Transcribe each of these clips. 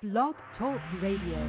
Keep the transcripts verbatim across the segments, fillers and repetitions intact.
Blog Talk Radio.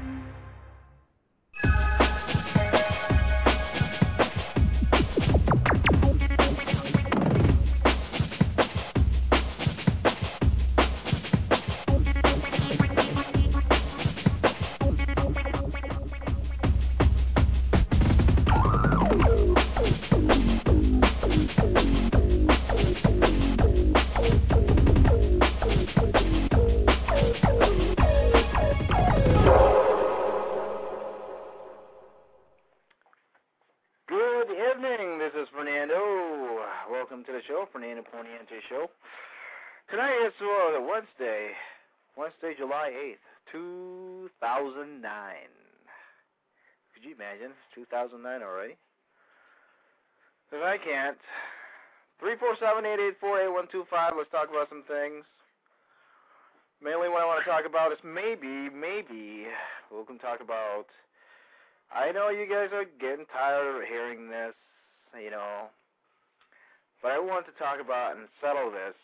Fernando Poniente Show. Tonight is uh, Wednesday, Wednesday, July eighth, two thousand nine. Could you imagine? two thousand nine already? If I can't, three four seven, eight eight four, eight one two five, let's talk about some things. Mainly what I want to talk about is maybe, maybe, we can talk about, I know you guys are getting tired of hearing this, you know, but I want to talk about and settle this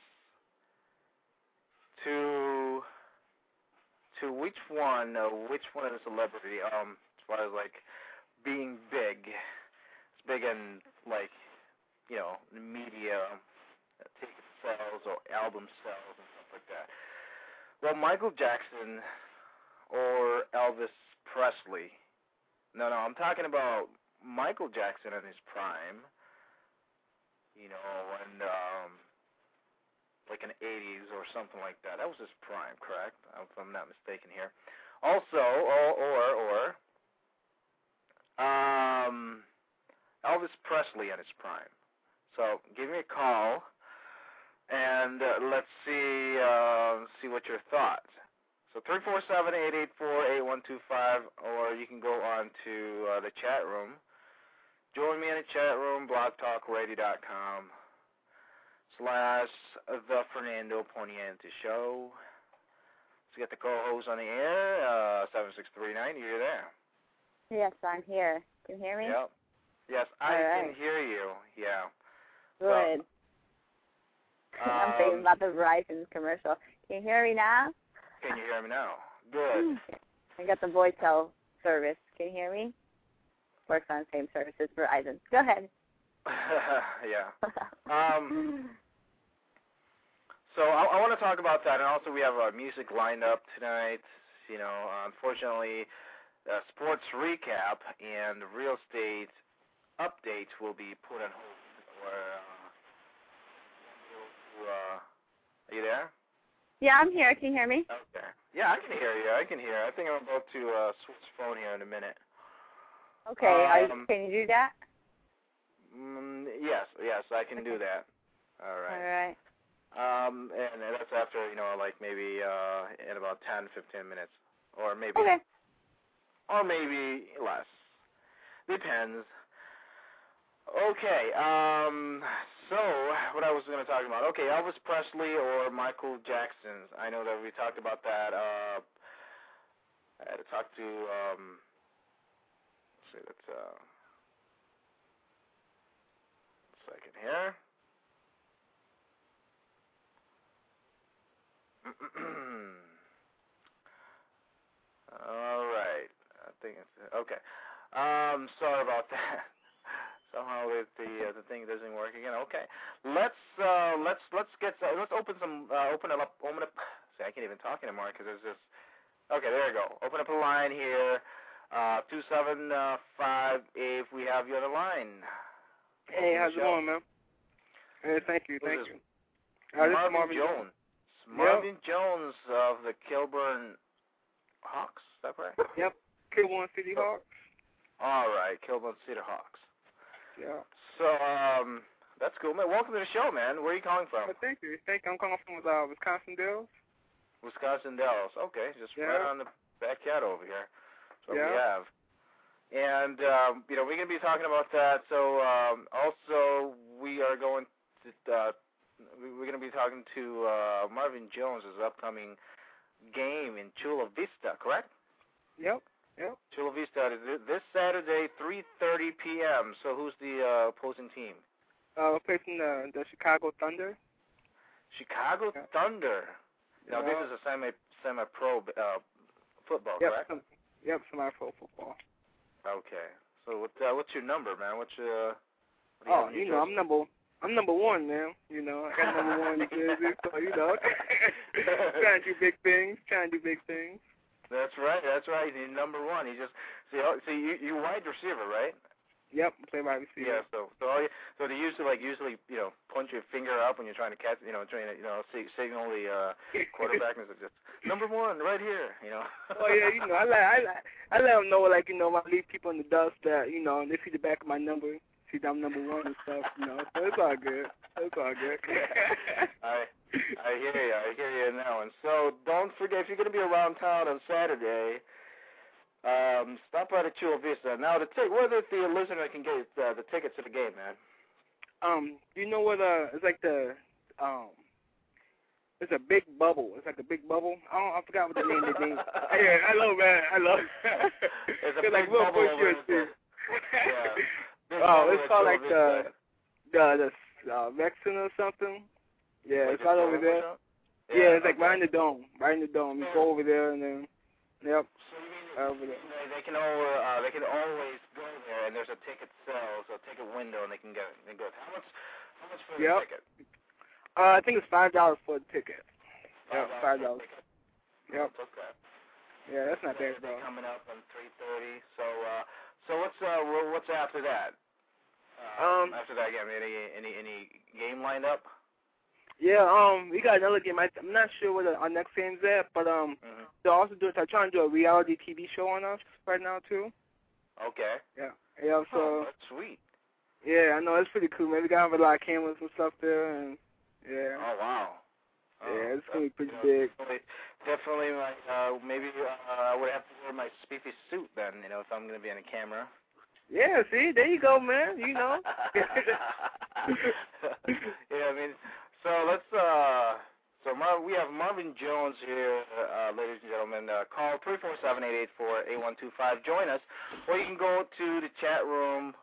to to which one, uh, which one of the celebrity, um, as far as like being big, it's big in like, you know, media, uh, ticket sales or album sales and stuff like that. Well, Michael Jackson or Elvis Presley. No, no, I'm talking about Michael Jackson in his prime. You know, and um, like in the eighties or something like that. That was his prime, correct? If I'm not mistaken here. Also, or or, or um, Elvis Presley at his prime. So give me a call, and uh, let's see uh, see what your thoughts. So three four seven, eight eight four, eight one two five, or you can go on to uh, the chat room. Join me in the chat room, blogtalkradio dot com slash The Fernando Poniente Show. Let's get the co-host on the air, uh, seven six three nine. You're there. Yes, I'm here. Can you hear me? Yep. Yes, I All right. can hear you. Yeah. Good. So, I'm thinking um, about the Verizon commercial. Can you hear me now? Can you hear me now? Good. I got the Voitel service. Can you hear me? Works on the same service as Verizon. Go ahead. Yeah. Um, so I, I want to talk about that, and also we have our music lined up tonight. You know, unfortunately, uh, sports recap and real estate updates will be put on hold. Or, uh, uh, are you there? Yeah, I'm here. Can you hear me? Okay. Yeah, I can hear you. I can hear. I think I'm about to uh, switch phone here in a minute. Okay, are you, Um, can you do that? Mm, yes, yes, I can do that. All right. All right. Um, and that's after, you know, like maybe uh, in about ten, fifteen minutes, or maybe, Okay. or maybe less. Depends. Okay. Um. So what I was going to talk about? Okay, Elvis Presley or Michael Jackson. I know that we talked about that. Uh, I had to talk to. Um, let's see. That's uh. Second here. All right. I think it's okay. Um, sorry about that. Somehow the the, uh, the thing doesn't work again. Okay. Let's uh let's let's get uh, let's open some uh, open it up open up. See, I can't even talk anymore because it's just. Okay, there you go. Open up a line here. Uh, two seven five eight. We have you on the line. Hey, how's it going, man? Hey, thank you, thank you. Uh, Marvin, Marvin Jones. Jones. Marvin yep. Jones of the Kilburn Hawks, is that correct? Yep, Kilburn City Hawks. All right, Kilburn City Hawks. Yeah. So, um, that's cool, man. Welcome to the show, man. Where are you calling from? Oh, thank you. Thank you. I'm calling from uh, Wisconsin Dells. Wisconsin Dells. Okay, just yeah. right on the backyard over here. That's what yeah. we have. And, um, you know, we're going to be talking about that. So, um, also, we are going to, uh, we're going to be talking to uh, Marvin Jones' upcoming game in Chula Vista, correct? Yep, yep. Chula Vista this Saturday, three thirty p.m. So who's the uh, opposing team? Uh, we're facing the, the Chicago Thunder. Chicago yeah. Thunder. Now, yeah. this is a semi semi-pro uh, football, yep, correct? Some, yep, semi-pro football. Okay. So what, uh, what's your number, man? What's your... What Oh, you know, I'm number I'm number one, man. You know, I got number one in Jersey, so, you know. Trying to do big things, trying to do big things. That's right, that's right. He's number one. He just... See, see you, you wide receiver, right? Yep, play wide receiver. Yeah, so so all you, so they usually like usually you know punch your finger up when you're trying to catch you know trying to you know sig- signal the uh, quarterback and it's just number one right here you know. Oh yeah, you know I let I let I let them know like you know I leave people in the dust that you know and they see the back of my number, see that I'm number one and stuff you know so it's all good. It's all good. I I hear you. I hear you in that one. So don't forget if you're gonna be around town on Saturday. Um, stop by the Chula Vista. Now, the t- whether the listener can get uh, the tickets to the game, man. Um, you know what? Uh, it's like the um, it's a big bubble. It's like a big bubble. I don't. I forgot what the name of the name. Yeah, I love man. I love. It's a big like bubble. Yeah. Oh, it's called like the the the uh, Vexen or something. Yeah, like it's right over there. Yeah, yeah, it's okay. like right in the dome. Right in the dome. You go over there and then. Yep. So you mean over there. They, they can all, uh, they can always go there, and there's a ticket sale, so a ticket window, and they can go. They go. How much? How much for yep. the ticket? Uh, I think it's five dollars for the ticket. Yep, five dollars. Yep. Okay. Yeah, that's not bad, bro. Coming up on three thirty. So, uh, so what's uh, what's after that? Uh, um. After that game, any any any game lined up? Yeah, um, we got another game. I, I'm not sure what our next game's at, but um, mm-hmm. they're also doing. They're trying to do a reality T V show on us right now too. Okay. Yeah. Yeah. So. Oh, that's sweet. Yeah, I know it's pretty cool. Man, we got a lot of cameras and stuff there, and yeah. Oh wow. Oh, yeah, it's gonna be pretty you know, big. Definitely, definitely like uh, maybe uh, I would have to wear my spiffy suit then, you know, if I'm gonna be on a camera. Yeah, see, there you go, man. You know. Yeah, I mean. So let's, uh, so Mar- we have Marvin Jones here, uh, ladies and gentlemen. Uh, call three four seven, eight eight four, eight one two five. Join us. Or you can go to the chat room,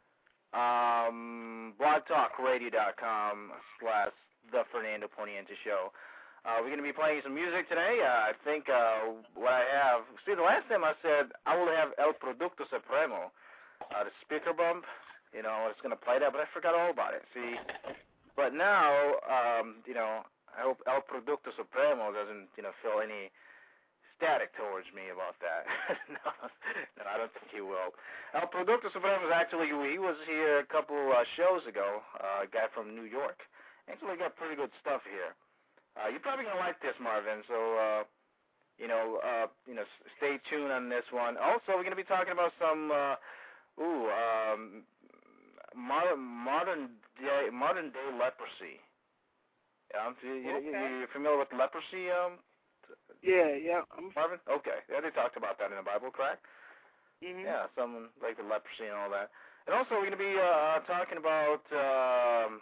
um, blogtalkradio.com slash The Fernando Poniente Show. Uh, we're going to be playing some music today. Uh, I think uh, what I have, see, the last time I said I will have El Producto Supremo, uh, the speaker bump, you know, it's going to play that, but I forgot all about it. See? But now, um, you know, I hope El Producto Supremo doesn't, you know, feel any static towards me about that. no, no, I don't think he will. El Producto Supremo is actually, he was here a couple uh, shows ago, uh, a guy from New York. Actually got pretty good stuff here. Uh, you're probably going to like this, Marvin, so, uh, you know, uh, you know, stay tuned on this one. Also, we're going to be talking about some, uh, ooh, um, modern, modern day, modern day leprosy. Um, you, okay. you, you familiar with leprosy? Um, yeah, yeah. I'm... Marvin? Okay. Yeah, they talked about that in the Bible, correct? Mm-hmm. Yeah, some like the leprosy and all that. And also, we're going to be uh, talking about um,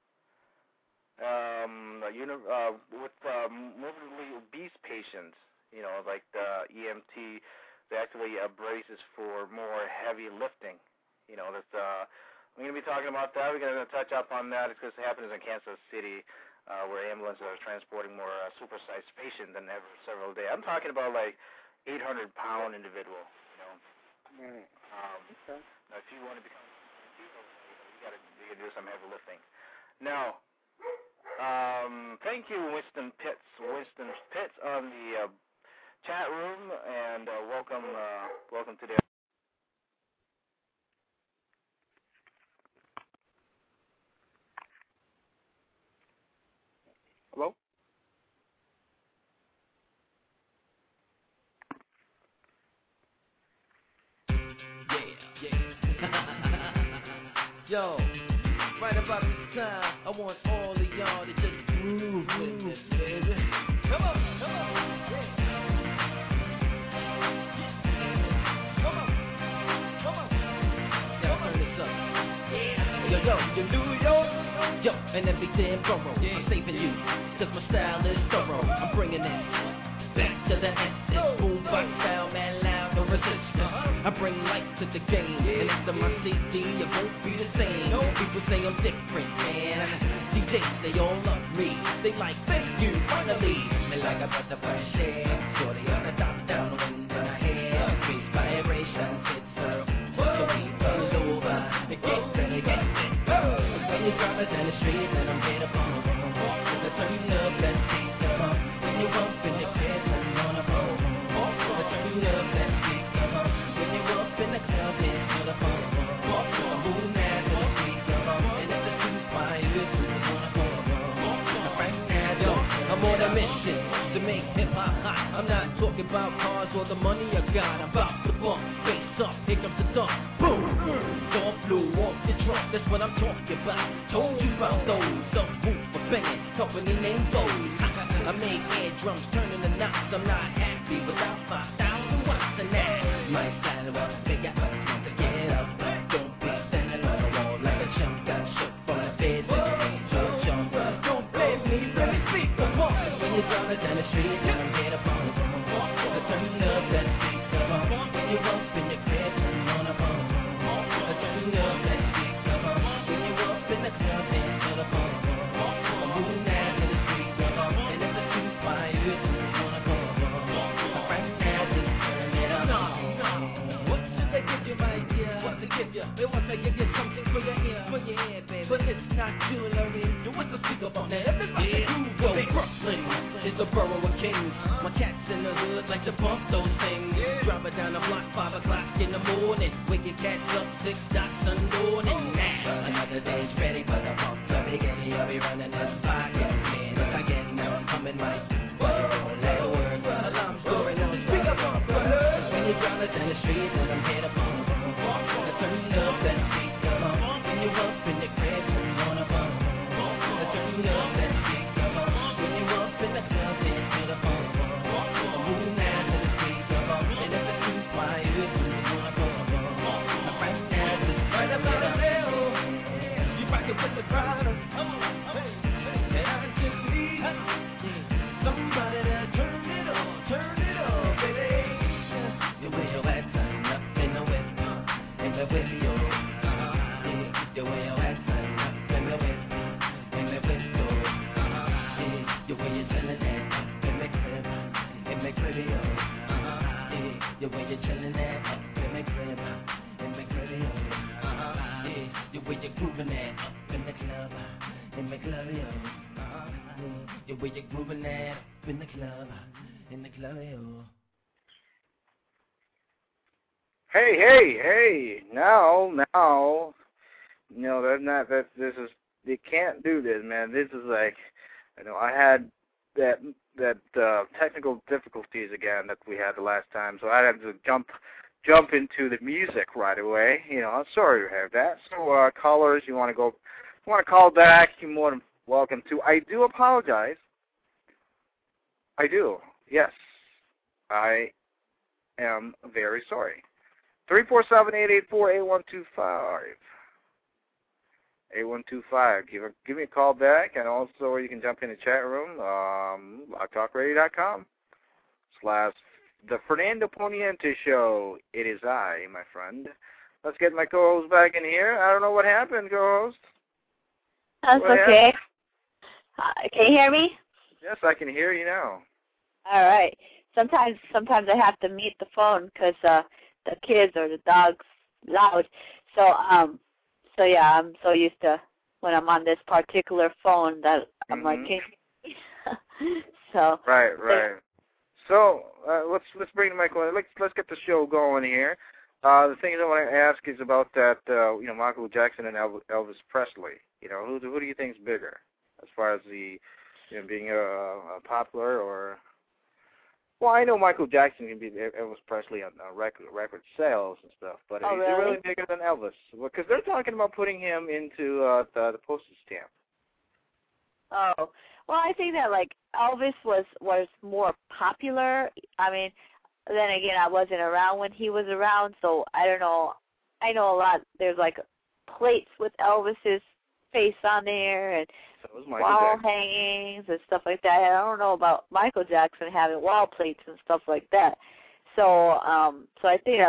um, you know, uh, with uh, morbidly obese patients. You know, like the E M T, they actually uh, braces for more heavy lifting. You know, that's uh. We're going to be talking about that. We're going to touch up on that because it happens in Kansas City uh, where ambulances are transporting more uh, supersized patients than ever several days. I'm talking about like eight hundred pound individual, you know. Right. Um, okay. Now, if you want to become you got to you got to do some heavy lifting. Now, um, thank you, Winston Pitts. Winston Pitts on the uh, chat room, and uh, welcome, uh, welcome to the. Hello? Yeah, yeah. Yo, right about this time, I want all of y'all to just groove with this, baby. Come on, come on. Yeah. Come on, come on. Yeah, turn this up. Yeah. Yo, yo, you New York. Yo, and every damn borough, yeah. I'm saving you, cause my style is thorough. I'm bringing it back to the essence. Boombox style, man, loud, no resistance. I'm bring light to the game. And after my C D, it won't be the same. People say I'm different, man. D Js, they all love me. They like, thank you, finally. Me like a butterfly share. Shorty on the top down, wind in my hair. Increase vibrations, it's her. So we pull over. It gets better, gets better. When you drive it down the street, let them get up on the phone. The turn up, let's see the pump. When you up in the crib, let me on the phone. The turn up, let's see the pump. When you up in the club, let's to the phone. I'm moving mad to the street, and if the truth fire, it's moving on the phone. Right now, yo, I'm on a mission to make hip-hop hot. I'm not talking about cars or the money I got. I'm about to bump, face up, here comes the thump. Boom! Door flew off the trunk, that's what I'm talking about. Told you about those, subwoofer banging, company name Bose. I make eardrums turning the knots. I'm not happy without five thousand watts and that. My style was bigger, want to get up. Don't be standing on the wall like a chump. Got shook from the bed to the angel jump. Don't blame me, let me speak the pump. When you drive it down the street, let them get up on the phone. The turn up, let's speak the pump. When you up in your crib, turn on the phone. The turn up, let's speak the pump. When you up in the club, dance to the phone. I'm moving down to the street, and if the truth fire, it's on the phone. Right now, just turn it up. No, no. What should they give you, my dear? What to give you? They want to give you something for your ear, for your ear, baby. But it's not jewelry. You want to speak about now? Everybody yeah. Go. Brooklyn is the borough of kings. My cats in the hood like to pump those things. Yeah. Driving down the block, five o'clock in the morning. Wake your cats up, six dots undawning. Now another day's ready for the pump. So beginning, I'll be running this pocket again. If I get now, I'm coming right. But it won't let it work. Alarm story, now the speaker pump. When you drive it down the street, let them hit a pump. The turn up, let's speak the pump. When you up in the crib, turn on the phone. The turn up, let's speak the pump. When you up in the club, dance to the phone. I'm moving now to the street, and if the truth fire, it's moving on the phone. Right now, just right about the hell. You rockin' with the crowd. And I just need somebody to turn it on, turn it on, baby. The way your ass turn up in the whip, in the video. The way your ass turn up in the whip, in the window. The way you're chillin' that up in the crib, in the cribio. The way you're chillin' that up in the crib, in the cribio. The way you're groovin' that up in the club, in the clubio. The way you're groovin' that up in the club, in the clubio. Hey, hey, hey! Now, now, no, that's not. That this is. You can't do this, man. This is like, you know, I had that that uh, technical difficulties again that we had the last time, so I had to jump jump into the music right away. You know, I'm sorry to have that. So, uh, callers, you want to go, you want to call back? You're more than welcome to. I do apologize. I do. Yes, I am very sorry. three four seven, eight eight four, eight one two five. eight one two five. Give, a, give me a call back, and also you can jump in the chat room, um, blog talk radio dot com slash the Fernando Poniente Show. It is I, my friend. Let's get my co-host back in here. I don't know what happened, co-host. That's what okay. Uh, can you hear me? Yes, I can hear you now. All right. Sometimes, sometimes I have to mute the phone because uh, the kids or the dogs loud. So, um, so yeah, I'm so used to when I'm on this particular phone that I'm mm-hmm. like, so. Right, right. So uh, let's let's bring the mic on. Let's let's get the show going here. Uh, the things I want to ask is about that. Uh, you know, Michael Jackson and Elvis Presley. You know, who who do you think is bigger as far as the you know being uh, uh, popular or? Well, I know Michael Jackson can be Elvis Presley on uh, record record sales and stuff, but oh, he's really? really bigger than Elvis because they're talking about putting him into uh, the, the postage stamp. Oh, well, I think that like Elvis was was more popular. I mean, then again, I wasn't around when he was around, so I don't know. I know a lot. There's like plates with Elvis's face on there and so wall Jackson. hangings and stuff like that. I don't know about Michael Jackson having wall plates and stuff like that. So, um, so I think that like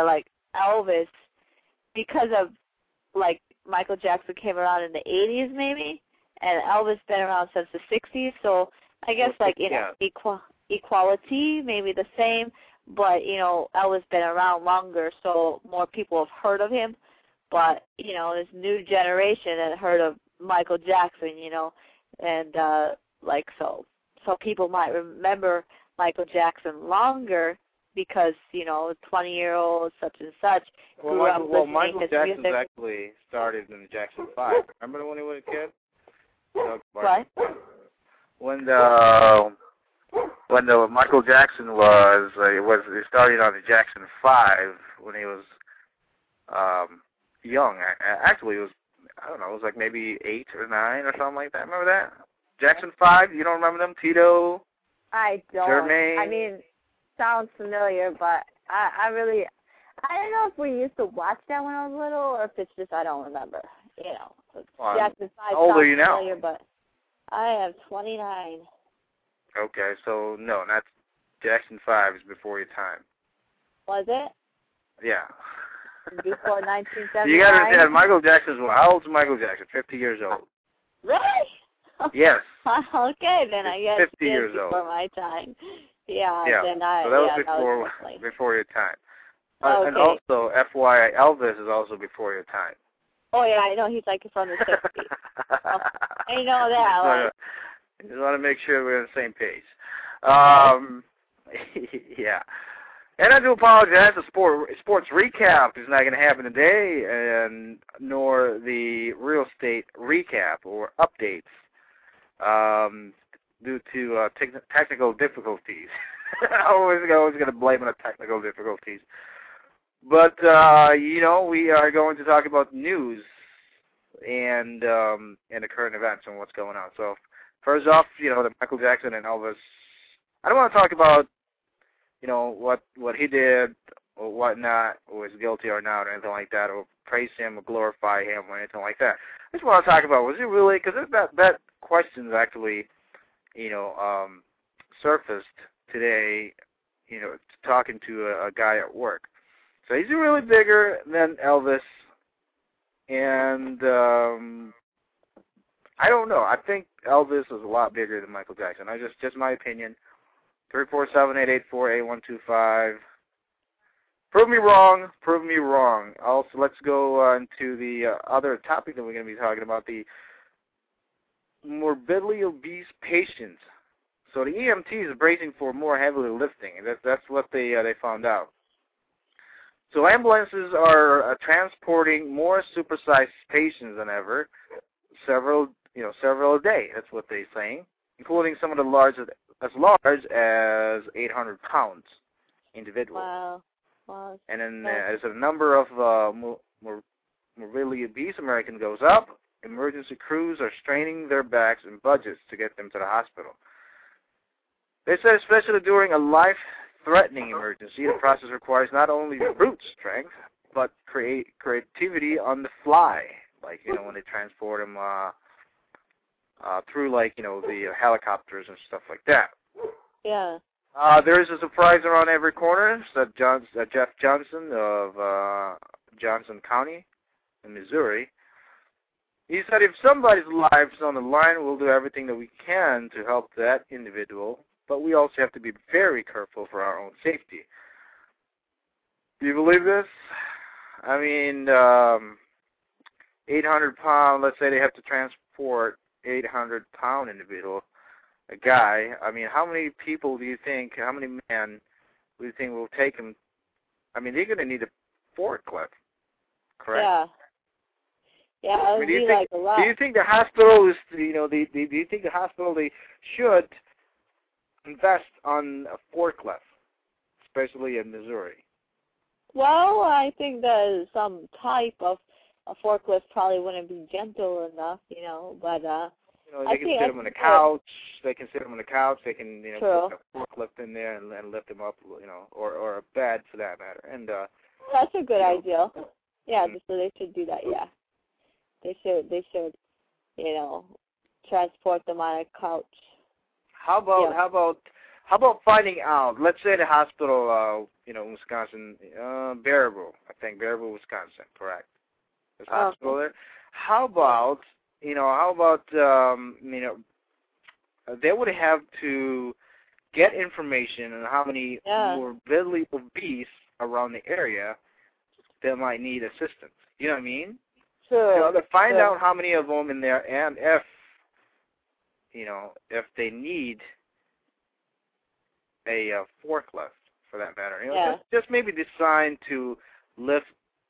Elvis because of, like, Michael Jackson came around in the eighties maybe, and Elvis been around since the sixties, so I guess, like, you know, yeah. equal, equality, maybe the same, but, you know, Elvis been around longer, so more people have heard of him, but, you know, this new generation had heard of Michael Jackson, you know, and, uh, like, so, so people might remember Michael Jackson longer because, you know, twenty-year-olds, such and such, Well, grew Michael, up well listening Michael to Jackson's music. actually started in the Jackson Five. Remember when he was a kid? Doug What? Martin. When the when the Michael Jackson was uh, it was he started on the Jackson Five when he was um, young. Actually, it was I don't know, it was like maybe eight or nine or something like that. Remember that? Jackson Five? You don't remember them? Tito? I don't. Jermaine? I mean, sounds familiar, but I, I really, I don't know if we used to watch that when I was little or if it's just I don't remember. You know, Well, Jackson Five how old sounds are you now? familiar, but I am twenty-nine. Okay, so no, not Jackson Five is before your time. Was it? Yeah. Before nineteen seventy-nine? You got to understand, Michael Jackson's, how old's Michael Jackson? fifty years old. Really? Yes. Okay, then I guess fifty it is years before old. my time. Yeah, Yeah, then I, so that was yeah, before that was definitely. before your time. Uh, Okay. And also, F Y I, Elvis is also before your time. Oh, yeah, I know he's like from the sixties. Oh, I know that. Like, I just want to make sure we're on the same page. Um, yeah. And I do apologize. The sport, sports recap is not going to happen today, and nor the real estate recap or updates um, due to uh, te- technical difficulties. I always, always going to blame on the technical difficulties. But, uh, you know, we are going to talk about news and um, and the current events and what's going on. So, first off, you know, the Michael Jackson and Elvis. I don't want to talk about, you know, what what he did or whatnot, or was guilty or not, or anything like that, or praise him or glorify him or anything like that. I just want to talk about, was he really, because that, that question's actually, you know, um, surfaced today, you know, talking to a, a guy at work. So he's really bigger than Elvis, and um, I don't know. I think Elvis is a lot bigger than Michael Jackson. I just, just my opinion. three four seven, eight eight four, eight one two five. Prove me wrong. Prove me wrong. Also, let's go on to the uh, other topic that we're going to be talking about, the morbidly obese patients. So the E M T is bracing for more heavily lifting. That, that's what they uh, they found out. So ambulances are uh, transporting more supersized patients than ever, several you know several a day. That's what they're saying, including some of the largest, as large as eight hundred pounds individuals. wow. Wow. And then uh, as the number of uh, more, more morbidly obese Americans goes up, emergency crews are straining their backs and budgets to get them to the hospital. They said especially during a life-threatening emergency, the process requires not only brute strength, but create creativity on the fly. Like, you know, when they transport them uh, uh, through, like, you know, the helicopters and stuff like that. Yeah. Uh, there is a surprise around every corner, said John, uh, Jeff Johnson of uh, Johnson County in Missouri. He said, if somebody's life is on the line, we'll do everything that we can to help that individual, but we also have to be very careful for our own safety. Do you believe this? I mean, um, eight hundred pound, let's say they have to transport eight hundred pound individual, a guy. I mean, how many people do you think, how many men do you think will take him? I mean, they're going to need a forklift, correct? Yeah. Yeah, it I would mean, do you be think, like a lot. do you think the hospital is, you know, the, the, do you think the hospital, they should invest on a forklift, especially in Missouri? Well, I think that some type of a forklift probably wouldn't be gentle enough, you know, but uh You know, they I can think sit I them on the think couch. They can sit them on the couch. They can, you know, True. put a forklift in there and, and lift them up, you know, or or a bed for that matter. And uh, that's a good you know, idea. Yeah, Mhm. so they should do that, yeah. They should they should, you know, transport them on a couch. how about Yeah. how about how about finding out? Let's say the hospital, uh, you know, in Wisconsin, uh, Bearable, I think. Baraboo, Wisconsin, correct. There's a Oh. hospital there. How about, you know, how about, um, you know, they would have to get information on how many Yeah. morbidly obese around the area that might need assistance. You know what I mean? Sure. You know, to find sure. out how many of them in there, and if, you know, if they need a uh, forklift, for that matter. You know, Yeah. just, just maybe designed to lift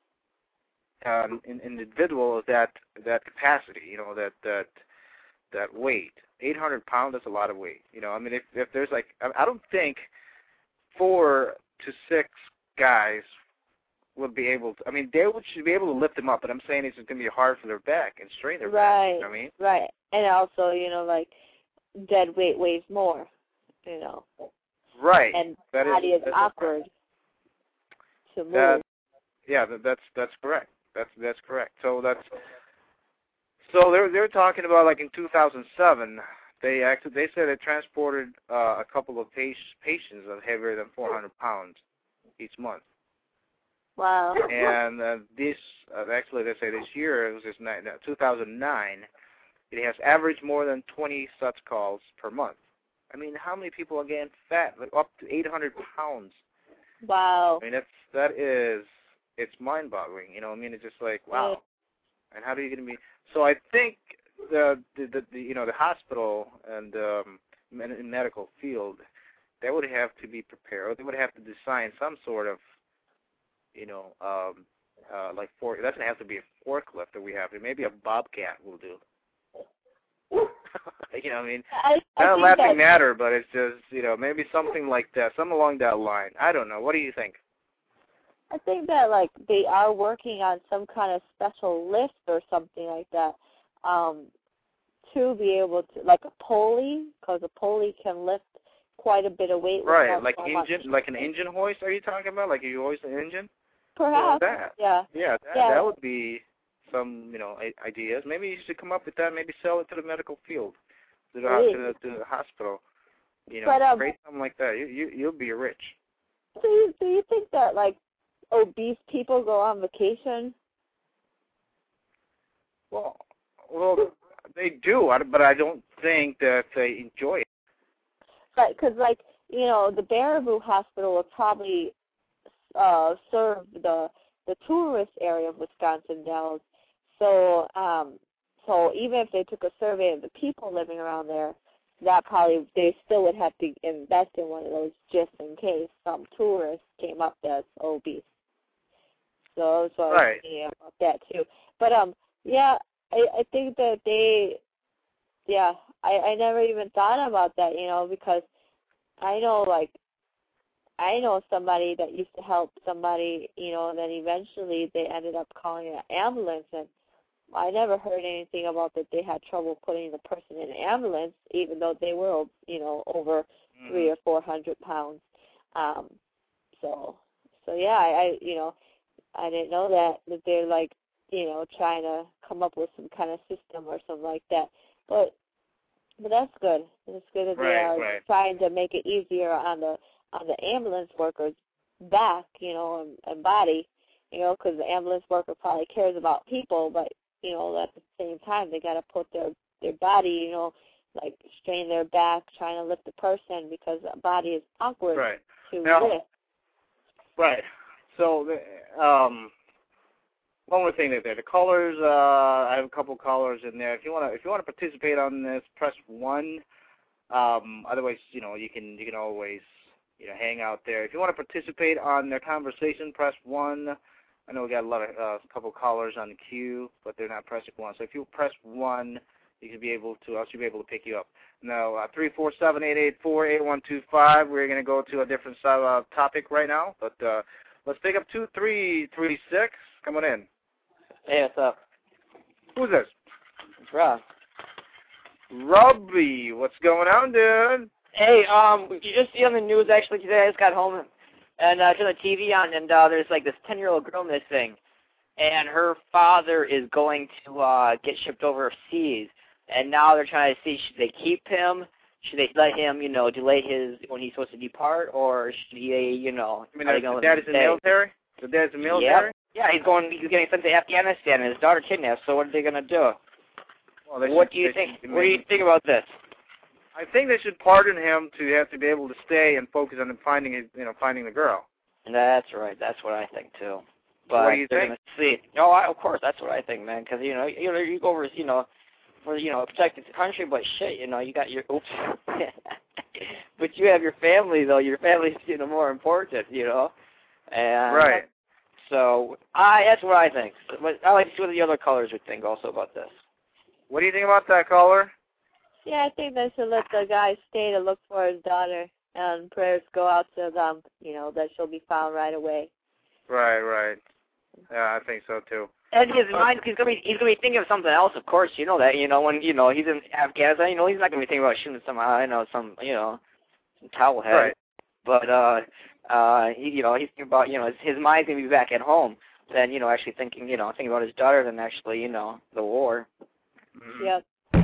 um, an individual of that that capacity. You know, that that that weight. eight hundred pounds. That's a lot of weight. You know, I mean, if if there's like, I don't think four to six guys would be able to. I mean, they would should be able to lift them up, but I'm saying it's going to be hard for their back and strain their Right. back. You know what I mean, right. And also, you know, like dead weight weighs more. You know. right? And that body is, is awkward to move. That, yeah, that, that's that's correct. That's that's correct. So that's so they're they're talking about like in two thousand seven, they actually they said they transported uh, a couple of patients patients of heavier than four hundred pounds each month. Wow. And uh, this uh, actually they say this year it was this ni- two thousand nine, it has averaged more than twenty such calls per month. I mean, how many people are getting fat? Like up to eight hundred pounds. Wow. I mean, that's that is it's mind-boggling. You know, I mean, it's just like wow. And how do you get to be? So I think the the, the, the you know the hospital and um, med- medical field, they would have to be prepared. They would have to design some sort of, you know, um, uh, like for it doesn't have to be a forklift that we have. Maybe a bobcat will do. You know, what I mean, I, I not a think laughing that, matter, but it's just, you know, maybe something like that, something along that line. I don't know. What do you think? I think that like they are working on some kind of special lift or something like that, um, to be able to, like a pulley, because a pulley can lift quite a bit of weight. Right, without like so engine, much. like an engine hoist. Are you talking about? Like you hoist an engine? Perhaps. Well, that. Yeah. Yeah, that, Yeah. that would be some, you know, I- ideas. Maybe you should come up with that. Maybe sell it to the medical field, to the, Please. to the, to the hospital. You know, But, um, create something like that. You you you'll be rich. Do you, do you think that like obese people go on vacation? Well, well, they do, I- but I don't think that they enjoy it. But because like you know the Baraboo Hospital would probably uh, serve the the tourist area of Wisconsin Dells. So um, so even if they took a survey of the people living around there, that probably they still would have to invest in one of those just in case some tourist came up that's obese. So so I was Right. thinking about that too. But um yeah, I, I think that they yeah, I, I never even thought about that, you know, because I know like I know somebody that used to help somebody, you know, and then eventually they ended up calling an ambulance, and I never heard anything about that they had trouble putting the person in an ambulance, even though they were, you know, over Mm. three or four hundred pounds. Um, so, so yeah, I, I, you know, I didn't know that that they're like, you know, trying to come up with some kind of system or something like that. But, but that's good. It's good that they Right, are right. trying to make it easier on the on the ambulance workers' back, you know, and, and body, you know, because the ambulance worker probably cares about people, but you know, at the same time, they got to put their their body, you know, like strain their back, trying to lift the person because the body is awkward Right. to Now- lift. Right. So, the, um, one more thing that there, the callers. Uh, I have a couple callers in there. If you want to, if you want to participate on this, press one. Um, otherwise, you know, you can you can always you know hang out there. If you want to participate on their conversation, press one. I know we got a lot of a uh, couple callers on the queue, but they're not pressing one. So if you press one, you can be able to. I should be able to pick you up. Now, uh, three four seven eight eight four eight one two five. We're going to go to a different uh, topic right now, but uh, let's pick up two three three six. Come on in. Hey, what's up? Who's this? It's Rob. Robbie, what's going on, dude? Hey, um, you just see on the news actually today. I just got home and uh, turned the T V on, and uh, there's like this ten-year-old girl missing, and her father is going to uh, get shipped overseas, and now they're trying to see should they keep him, should they let him, you know, delay his when he's supposed to depart, or should he, you know, I mean, are they the gonna dad is in the stay? military. The dad's in the military. Yep. Yeah, he's going. He's getting sent to Afghanistan, and his daughter kidnapped. So what are they gonna do? Well, they What should- do you they think? should What do you make- think about this? I think they should pardon him to have to be able to stay and focus on finding his, you know, finding the girl. That's right. That's what I think too. But What do you they're think? gonna see. No, I, of course, that's what I think, man. Because you know, you know, you go over, you know, for you know, protecting the country, but shit, you know, you got your oops. But you have your family though. Your family's, you know, more important, you know. And Right. So I, that's what I think. But I like to see what the other colors would think also about this. What do you think about that, caller? Yeah, I think they should let the guy stay to look for his daughter, and prayers go out to them, you know, that she'll be found right away. Right, right. Yeah, I think so too. And his mind, he's gonna be, he's gonna be thinking of something else. Of course, you know that. You know when you know he's in Afghanistan. You know he's not gonna be thinking about shooting some, I know some, you know, some towel head. Right. But uh, uh, he, you know, he's thinking about, you know, his, his mind's gonna be back at home. Than, you know, actually thinking, you know, thinking about his daughter than actually, you know, the war. Mm-hmm. Yep.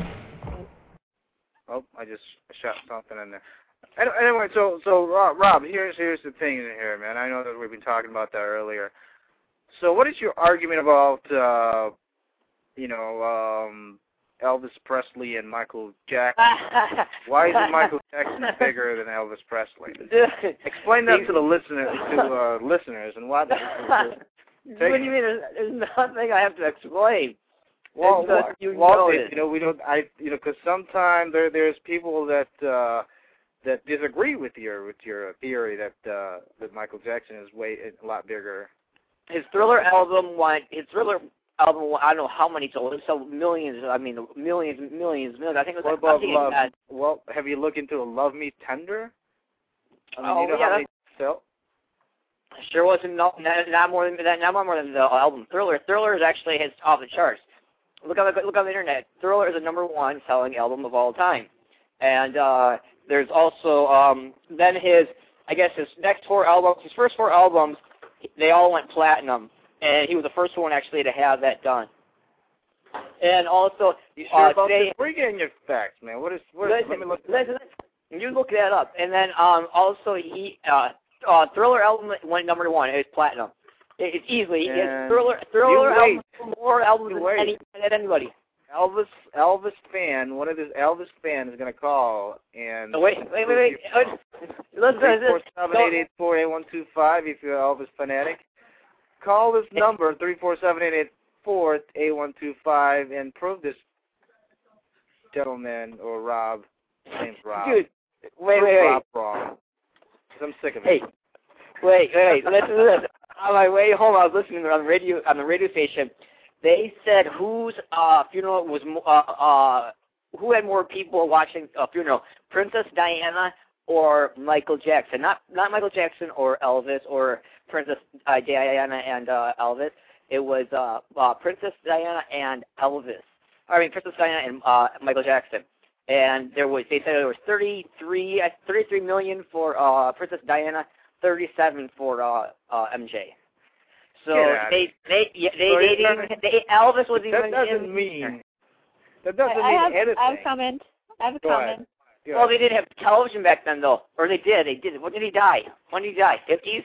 Oh, I just shot something in there. Anyway, so so Rob, Rob, here's here's the thing in here, man. I know that we've been talking about that earlier. So, what is your argument about, uh, you know, um, Elvis Presley and Michael Jackson? Why isn't Michael Jackson bigger than Elvis Presley? Explain that to the listener, to uh, listeners, and why. What do you mean? There's, there's nothing I have to explain. Well, It's well, just, you well know it, it. you know, we don't. I, you know, because sometimes there there's people that uh, that disagree with your with your theory that uh, that Michael Jackson is way a lot bigger. His Thriller album won. His Thriller album won, I don't know how many told. It sold millions. I mean, millions, millions, millions. I think it was. What Like, I about think Love? it had, Well, have you looked into Love Me Tender? I mean, Oh, you know yeah, how many sell? Sure wasn't not, not, not more than that. Not more than the album Thriller. Thriller is actually his off the charts. Look on the look on the internet. Thriller is the number one selling album of all time, and uh, there's also um, then his I guess his next four albums, his first four albums, they all went platinum, and he was the first one actually to have that done. And also, You sure uh, about today, this? Where are you getting your facts, man? What is? What is listen, let me look. listen, listen, you look that up, and then um, also he uh, uh, Thriller album went number one. It was platinum. It, it's easily And it's Thriller Thriller you wait. album more albums You than wait. any than anybody. Elvis Elvis fan, one of his Elvis fans is gonna call and Oh, wait, wait, wait, wait. Uh, Listen to three four this. seven eight eight four eight one two five if you're an Elvis fanatic. Call this number three four seven eight eight four eight one two five and prove this gentleman or Rob, his name's Rob. Dude, wait, prove wait, wait. Rob wrong. 'Cause I'm sick of Hey, it. wait, wait, listen to this. On my way home, I was listening on the radio on the radio station. They said whose uh, funeral was mo- uh, uh, who had more people watching a funeral, Princess Diana or Michael Jackson? Not not Michael Jackson or Elvis or Princess uh, Diana and uh, Elvis. It was uh, uh, Princess Diana and Elvis. I mean Princess Diana and uh, Michael Jackson. And there was they said there was thirty-three, uh, thirty-three million for uh, Princess Diana, thirty-seven for uh, uh, M J. So Get out of they they yeah, they, So they, you're didn't trying even, they Elvis was That even doesn't in, mean that doesn't I, I mean have, anything. I have a comment. I have a Go comment. ahead. Yeah. Well, they didn't have television back then though, or they did. They did. When did he die? When did he die? Fifties?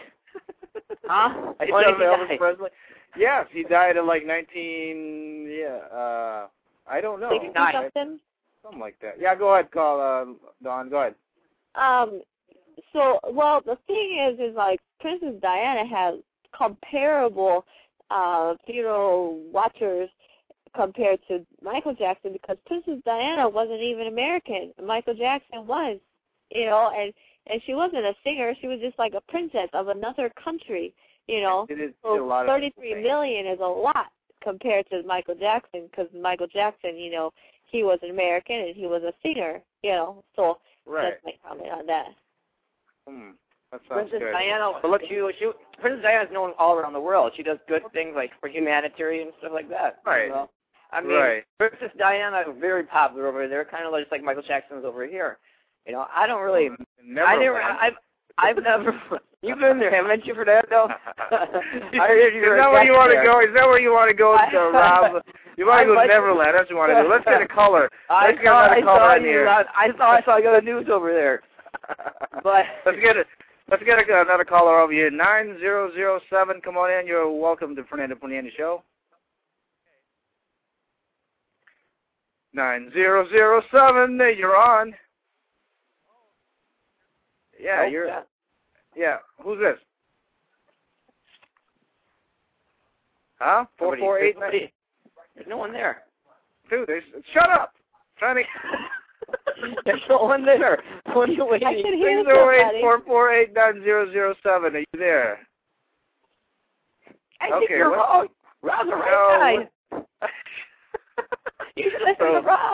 Huh? I When said did he Elvis die? Presley. Yes, he died at like nineteen. Yeah, uh, I don't know. Sixty nine. Something. Something like that. Yeah, go ahead, call uh, Dawn. Go ahead. Um, so, well, the thing is, is like Princess Diana has comparable uh, funeral watchers compared to Michael Jackson because Princess Diana wasn't even American. Michael Jackson was, you know, and and she wasn't a singer. She was just like a princess of another country, you know. It is So a lot of thirty-three million is a lot compared to Michael Jackson because Michael Jackson, you know, he was an American and he was a singer, you know. So Right. that's my comment on that. Hmm. That sounds Princess good. Diana, But look, she, she, Princess Diana is known all around the world. She does good things like for humanitarian and stuff like that. Right. You know? I mean, Right. Princess Diana is very popular over there, kind of just like Michael Jackson's over here. You know, I don't really. Never I never. won. I've. I've never. You've been there, haven't you, for that though? I heard you Is were that where you want to there. go? Is that where you want to go, I- uh, Rob? You want I to go to like- Neverland? That's what you want to do. Let's get a color. I Let's get saw, another I color saw in you. here. I, I saw. I saw you on the news over there. But let's get it. Let's get a, another caller over here. nine zero zero seven, come on in. You're welcome to Fernando Poniente Show. nine zero zero seven, you're on. Yeah, Nope, you're... yeah. Yeah, who's this? Huh? four four eight nine. Nobody, there's no one there. Dude, there's, shut up! Trying to... There's no one there. What are you waiting? I can hear six zero eight, somebody. four four eight, nine zero zero seven, are you there? I think Okay, you're what- wrong. Rob's the right No, guy. You should listen to Rob.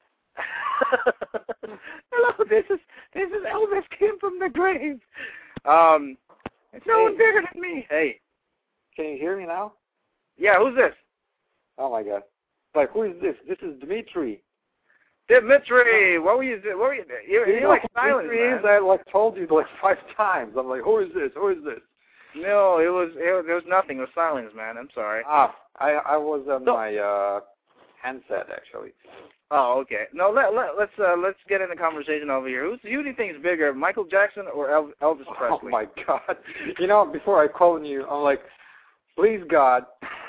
Hello, this is this is Elvis came from the grave. Um, it's no Hey. one bigger than me. Hey, Can you hear me now? yeah, who's this? Oh my God! Like, who is this? This is Dmitry. Dimitri. What were you? What were you? You, you, you like silent, Dmitry man. is, I like told you like five times. I'm like, who is this? Who is this? No, it was it, there was nothing. It was silence, man. I'm sorry. Ah, I I was on No. my uh handset actually. Oh, okay. No, let let let's uh, let's get in the conversation over here. Who's who do you think is bigger, Michael Jackson or El- Elvis Presley? Oh my God! You know, before I called you, I'm like, please God.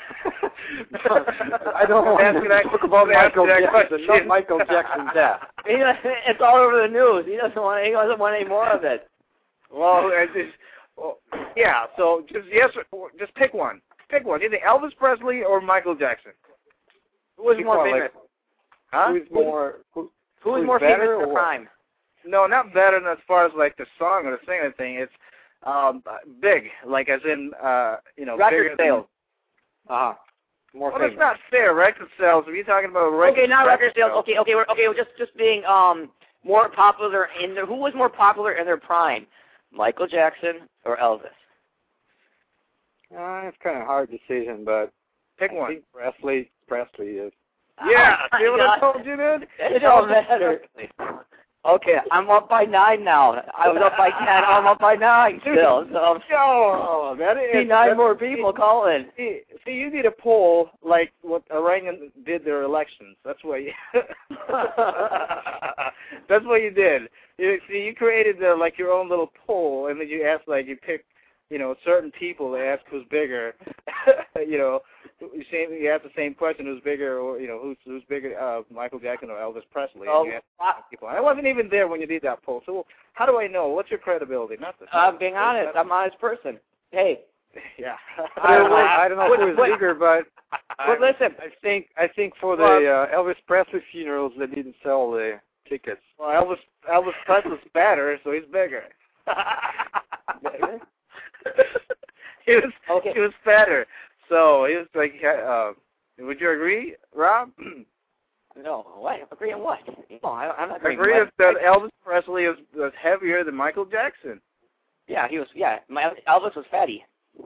I don't want Ask to that- talk about ask Michael that Jackson, question. not Michael Jackson's death. He doesn't- it's all over the news. He doesn't want. He doesn't want any more of it. Well, I just, well, yeah. So just yes, or, just pick one. Pick one. Either Elvis Presley or Michael Jackson. Who was People more are famous? like, Huh? Who's more? Who, Who was who's more better famous in the or- prime? No, not better than as far as like the song or the singing thing. It's um big, like as in uh you know Record bigger than- sales. Uh huh. More Well, famous. that's not fair. Record sales. Are you talking about record? Okay, not record sales. Okay, okay, we're, okay. We're just just being um more popular in their. Who was more popular in their prime, Michael Jackson or Elvis? Uh, it's kind of a hard decision, but Pick I one. think Presley. Presley is. Yeah. Oh, See what my I God. told you, dude? It don't matter. Okay, I'm up by nine now. I was up by ten. I'm up by nine still. So Oh, that see is nine that- more people calling. See, see, you need a poll like what Iranian did their elections. That's what you. That's what you did. You see, you created the, like your own little poll, and then you asked like you pick, you know, certain people to ask who's bigger. you know, you same you ask the same question: who's bigger, or you know, who's who's bigger, uh, Michael Jackson or Elvis Presley? Oh, and you asked people. I wasn't even there when you did that poll, so how do I know? What's your credibility? Not the. I'm being honest. I'm an honest person. Hey, Yeah. I don't know, I don't know What- who is what- bigger, but but listen. I think I think for the Well- uh, Elvis Presley funerals they didn't sell the tickets. Well, Elvis Elvis Presley's fatter, so he's bigger. he was Okay. he was fatter, so he was like. Uh, would you agree, Rob? No, what? Agree on what? No, I, I'm not agreeing. agree with that Elvis Presley is, is heavier than Michael Jackson. Yeah, he was. Yeah, my Elvis was fatty.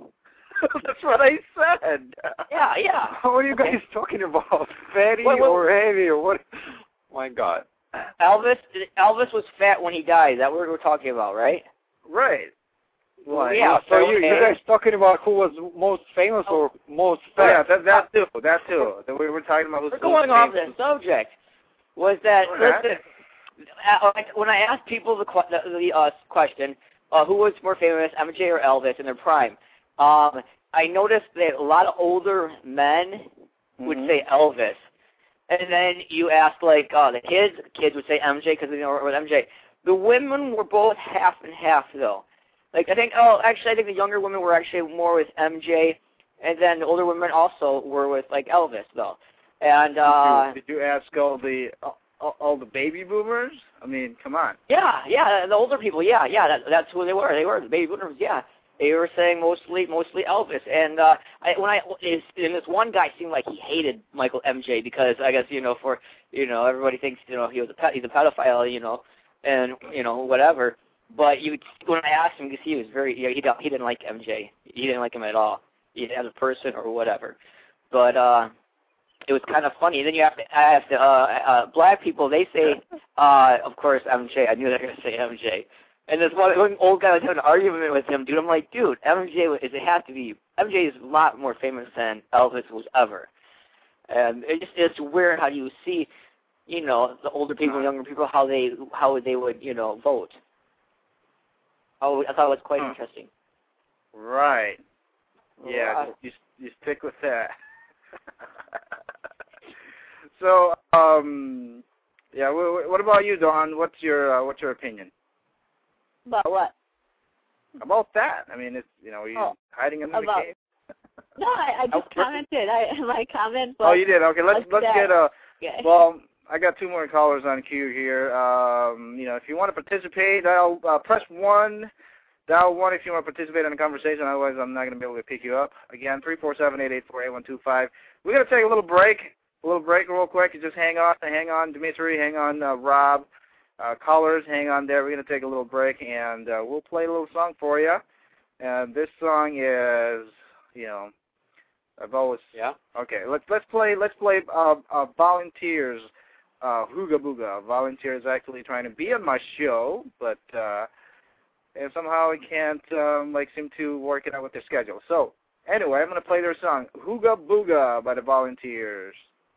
That's what I said. Yeah, yeah. What are you Okay. guys talking about? Fatty What- what- or heavy or what? My God. Elvis Elvis was fat when he died. That what we're talking about, right? Right. Well, Yeah, So you, okay. you guys talking about who was most famous or most Oh, yeah, fat? that that too. That too. That we were talking about. Who's, We're going who's off famous. the subject. Was that Go ahead. listen? uh, like, When I asked people the que- the, the uh, question, uh, who was more famous, M J or Elvis in their prime? Um, I noticed that a lot of older men would Mhm. say Elvis, and then you asked like uh, the kids. The kids would say M J because they know it was M J. The women were both half and half though. Like I think, oh, actually, I think the younger women were actually more with M J, and then the older women also were with like Elvis though. And uh, did, you, did you ask all the all, all the baby boomers? I mean, come on. yeah, yeah, the older people, yeah, yeah, that, that's who they were. They were the baby boomers, yeah. They were saying mostly, mostly Elvis. And uh, I, when I, is, and this one guy seemed like he hated Michael M J because I guess you know for you know everybody thinks you know he was a pet, he's a pedophile, you know, and you know whatever. But you, when I asked him, because he was very, you know, he don't, he didn't like M J. He didn't like him at all, either as a person or whatever. But uh, it was kind of funny. Then you have to ask uh, uh, black people. They say, uh, of course, M J. I knew they were going to say M J. And this one, one old guy was having an argument with him, dude. I'm like, dude, M J is it has to be. M J is a lot more famous than Elvis was ever. And it just it's weird how you see, you know, the older people, younger people, how they how they would you know vote. Oh, I thought it was quite Huh. interesting. Right. Yeah, Right. you, you stick with that. So, um, yeah. What, what about you, Dawn? What's your uh, what's your opinion About what? about that? I mean, it's you know, you Oh, hiding under about- the cave. No, I, I just Oh, commented. I my comment was. Oh, you did. Okay, let's was let's that- get a. Okay. Well, I got two more callers on queue here. Um, you know, if you want to participate, dial uh, press one. Dial one if you want to participate in the conversation. Otherwise, I'm not going to be able to pick you up. Again, three four seven eight eight four eight one two five. We're going to take a little break. A little break real quick. You just hang on, hang on, Dimitri, hang on, uh, Rob, uh, callers, hang on there. We're going to take a little break, and uh, we'll play a little song for you. And this song is, you know, I've always Yeah. okay. Let's let's play let's play uh, uh, Volunteers, uh, Hooga Booga. Volunteers actually trying to be on my show, but uh, and somehow it can't um, like seem to work it out with their schedule. So anyway, I'm going to play their song Hooga Booga by the Volunteers.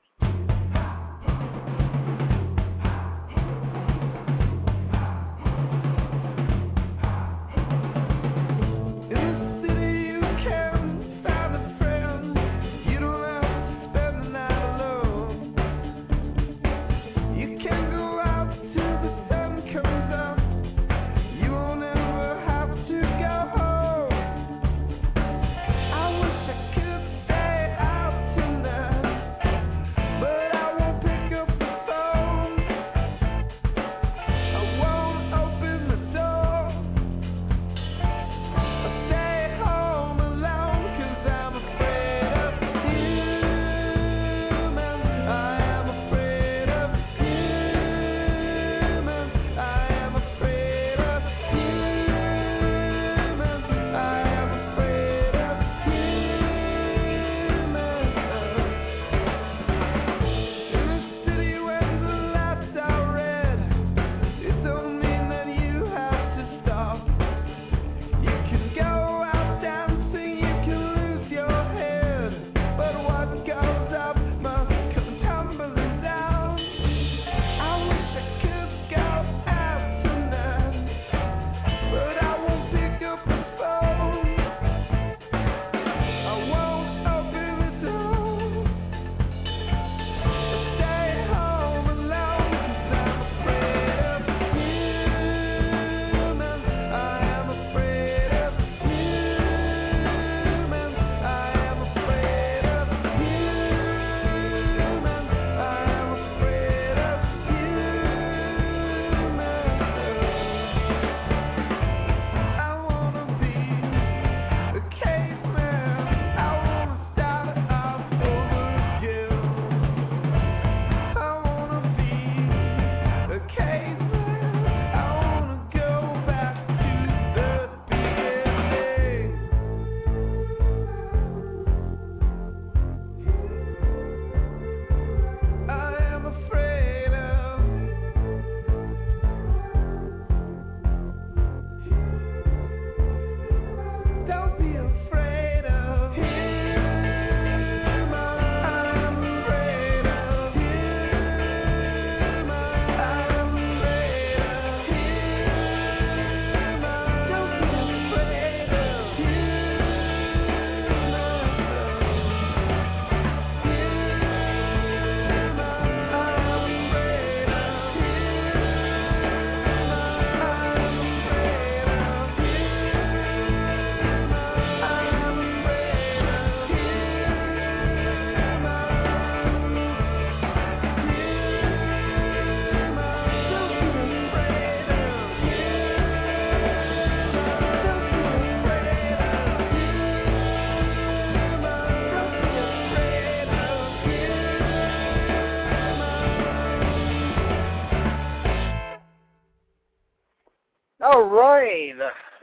All right.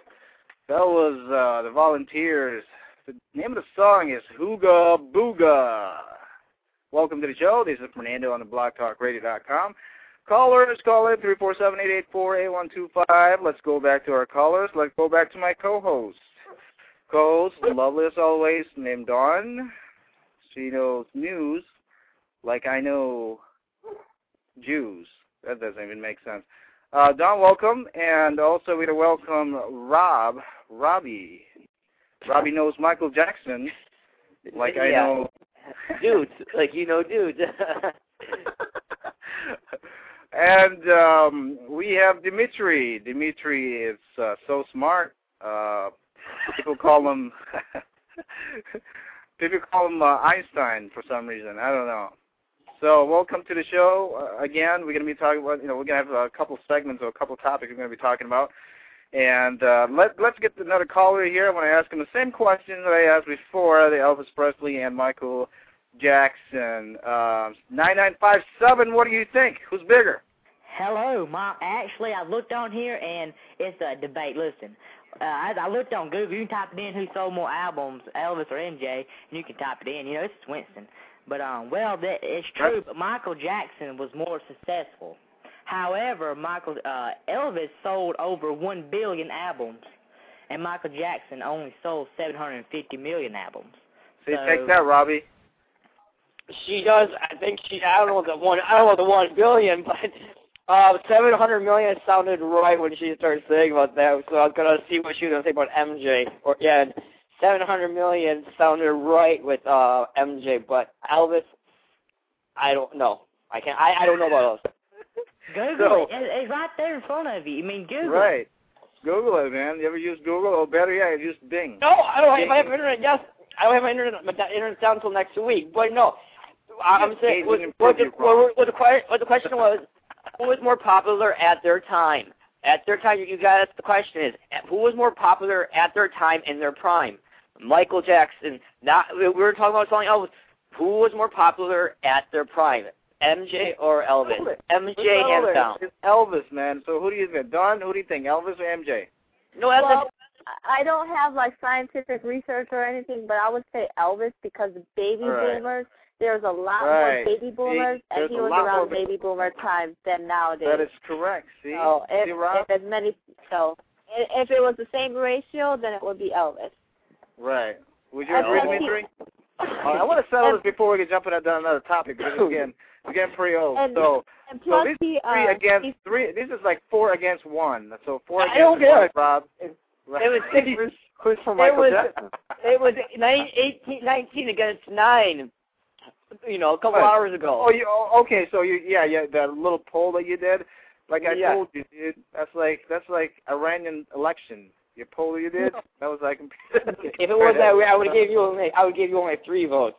That was uh, the Volunteers. The name of the song is Hooga Booga. Welcome to the show. This is Fernando on the blog talk radio dot com. Callers, call in three four seven eight eight four eight one two five. Let's go back to our callers. Let's go back to my co-host. Co-host, lovely as always, named Dawn. She knows news like I know Jews. That doesn't even make sense. Uh, Don, welcome, and also we'd welcome Rob, Robbie. Robbie knows Michael Jackson, like yeah. I know. Dudes, like you know dudes. And um, we have Dimitri. Dimitri is uh, so smart. Uh, people call him people call him uh, Einstein for some reason. I don't know. So welcome to the show. Uh, again, we're going to be talking about, you know, we're going to have a couple segments or a couple topics we're going to be talking about. And uh, let, let's get another caller here. I want to ask him the same question that I asked before, the Elvis Presley and Michael Jackson. Uh, nine nine five seven, what do you think? Who's bigger? Hello, Mom. Actually, I looked on here, and it's a debate. Listen, uh, I, I looked on Google. You can type it in who sold more albums, Elvis or M J, and you can type it in. You know, it's Winston. But, um, well, that, it's true, but Michael Jackson was more successful. However, Michael uh, Elvis sold over one billion albums, and Michael Jackson only sold seven hundred fifty million albums. So, so take that, Robbie. She does. I think she. I don't know the one. I don't know the one billion, but uh, seven hundred million sounded right when she started saying about that. So I was gonna see what she was gonna say about M J. Or yeah, seven hundred million sounded right with uh, M J, but Elvis, I don't know. I can't. I, I don't know about Elvis. Google so, it. It's right there in front of you. You mean Google right. it. Google it, man. You ever use Google? Or better yet, use Bing. No, I don't Bing. have my internet. Yes, I don't have my internet. My internet's down until next week. But no, I'm saying what, what, the, what, what, the, what the question was, who was more popular at their time? At their time, you guys, the question is, who was more popular at their time in their prime? Michael Jackson. Not we were talking about selling Elvis. Who was more popular at their prime? M J or Elvis? Elvis. M J hands down. It's Elvis, man. So who do you think? Don, who do you think? Elvis or M J? No, that's well, I don't have like scientific research or anything, but I would say Elvis because the baby right. boomers. There's a lot right. more baby boomers, See, and he was around baby boomer times than nowadays. That is correct. See, so if, See, Rob? if as many, so if it was the same ratio, then it would be Elvis. Right. Would you And agree, plus Dimitri? he- All right, I want to settle this before we can jump into another topic because again, we're getting pretty old. And, so, and so plus this he, is three uh, against he, three. This is like four against one. So four I against don't one, care. Rob. It, Right. it was six. Who's, who's for It Michael was, Jackson? it was nine, eighteen, nineteen against nine. You know, a couple Right. hours ago. Oh, you oh, okay? So you yeah yeah that little poll that you did, like I Yeah. told you, dude. That's like that's like Iranian election. Your poll you did, that was like. If it was that way, I would have gave you only. I would give you only three votes.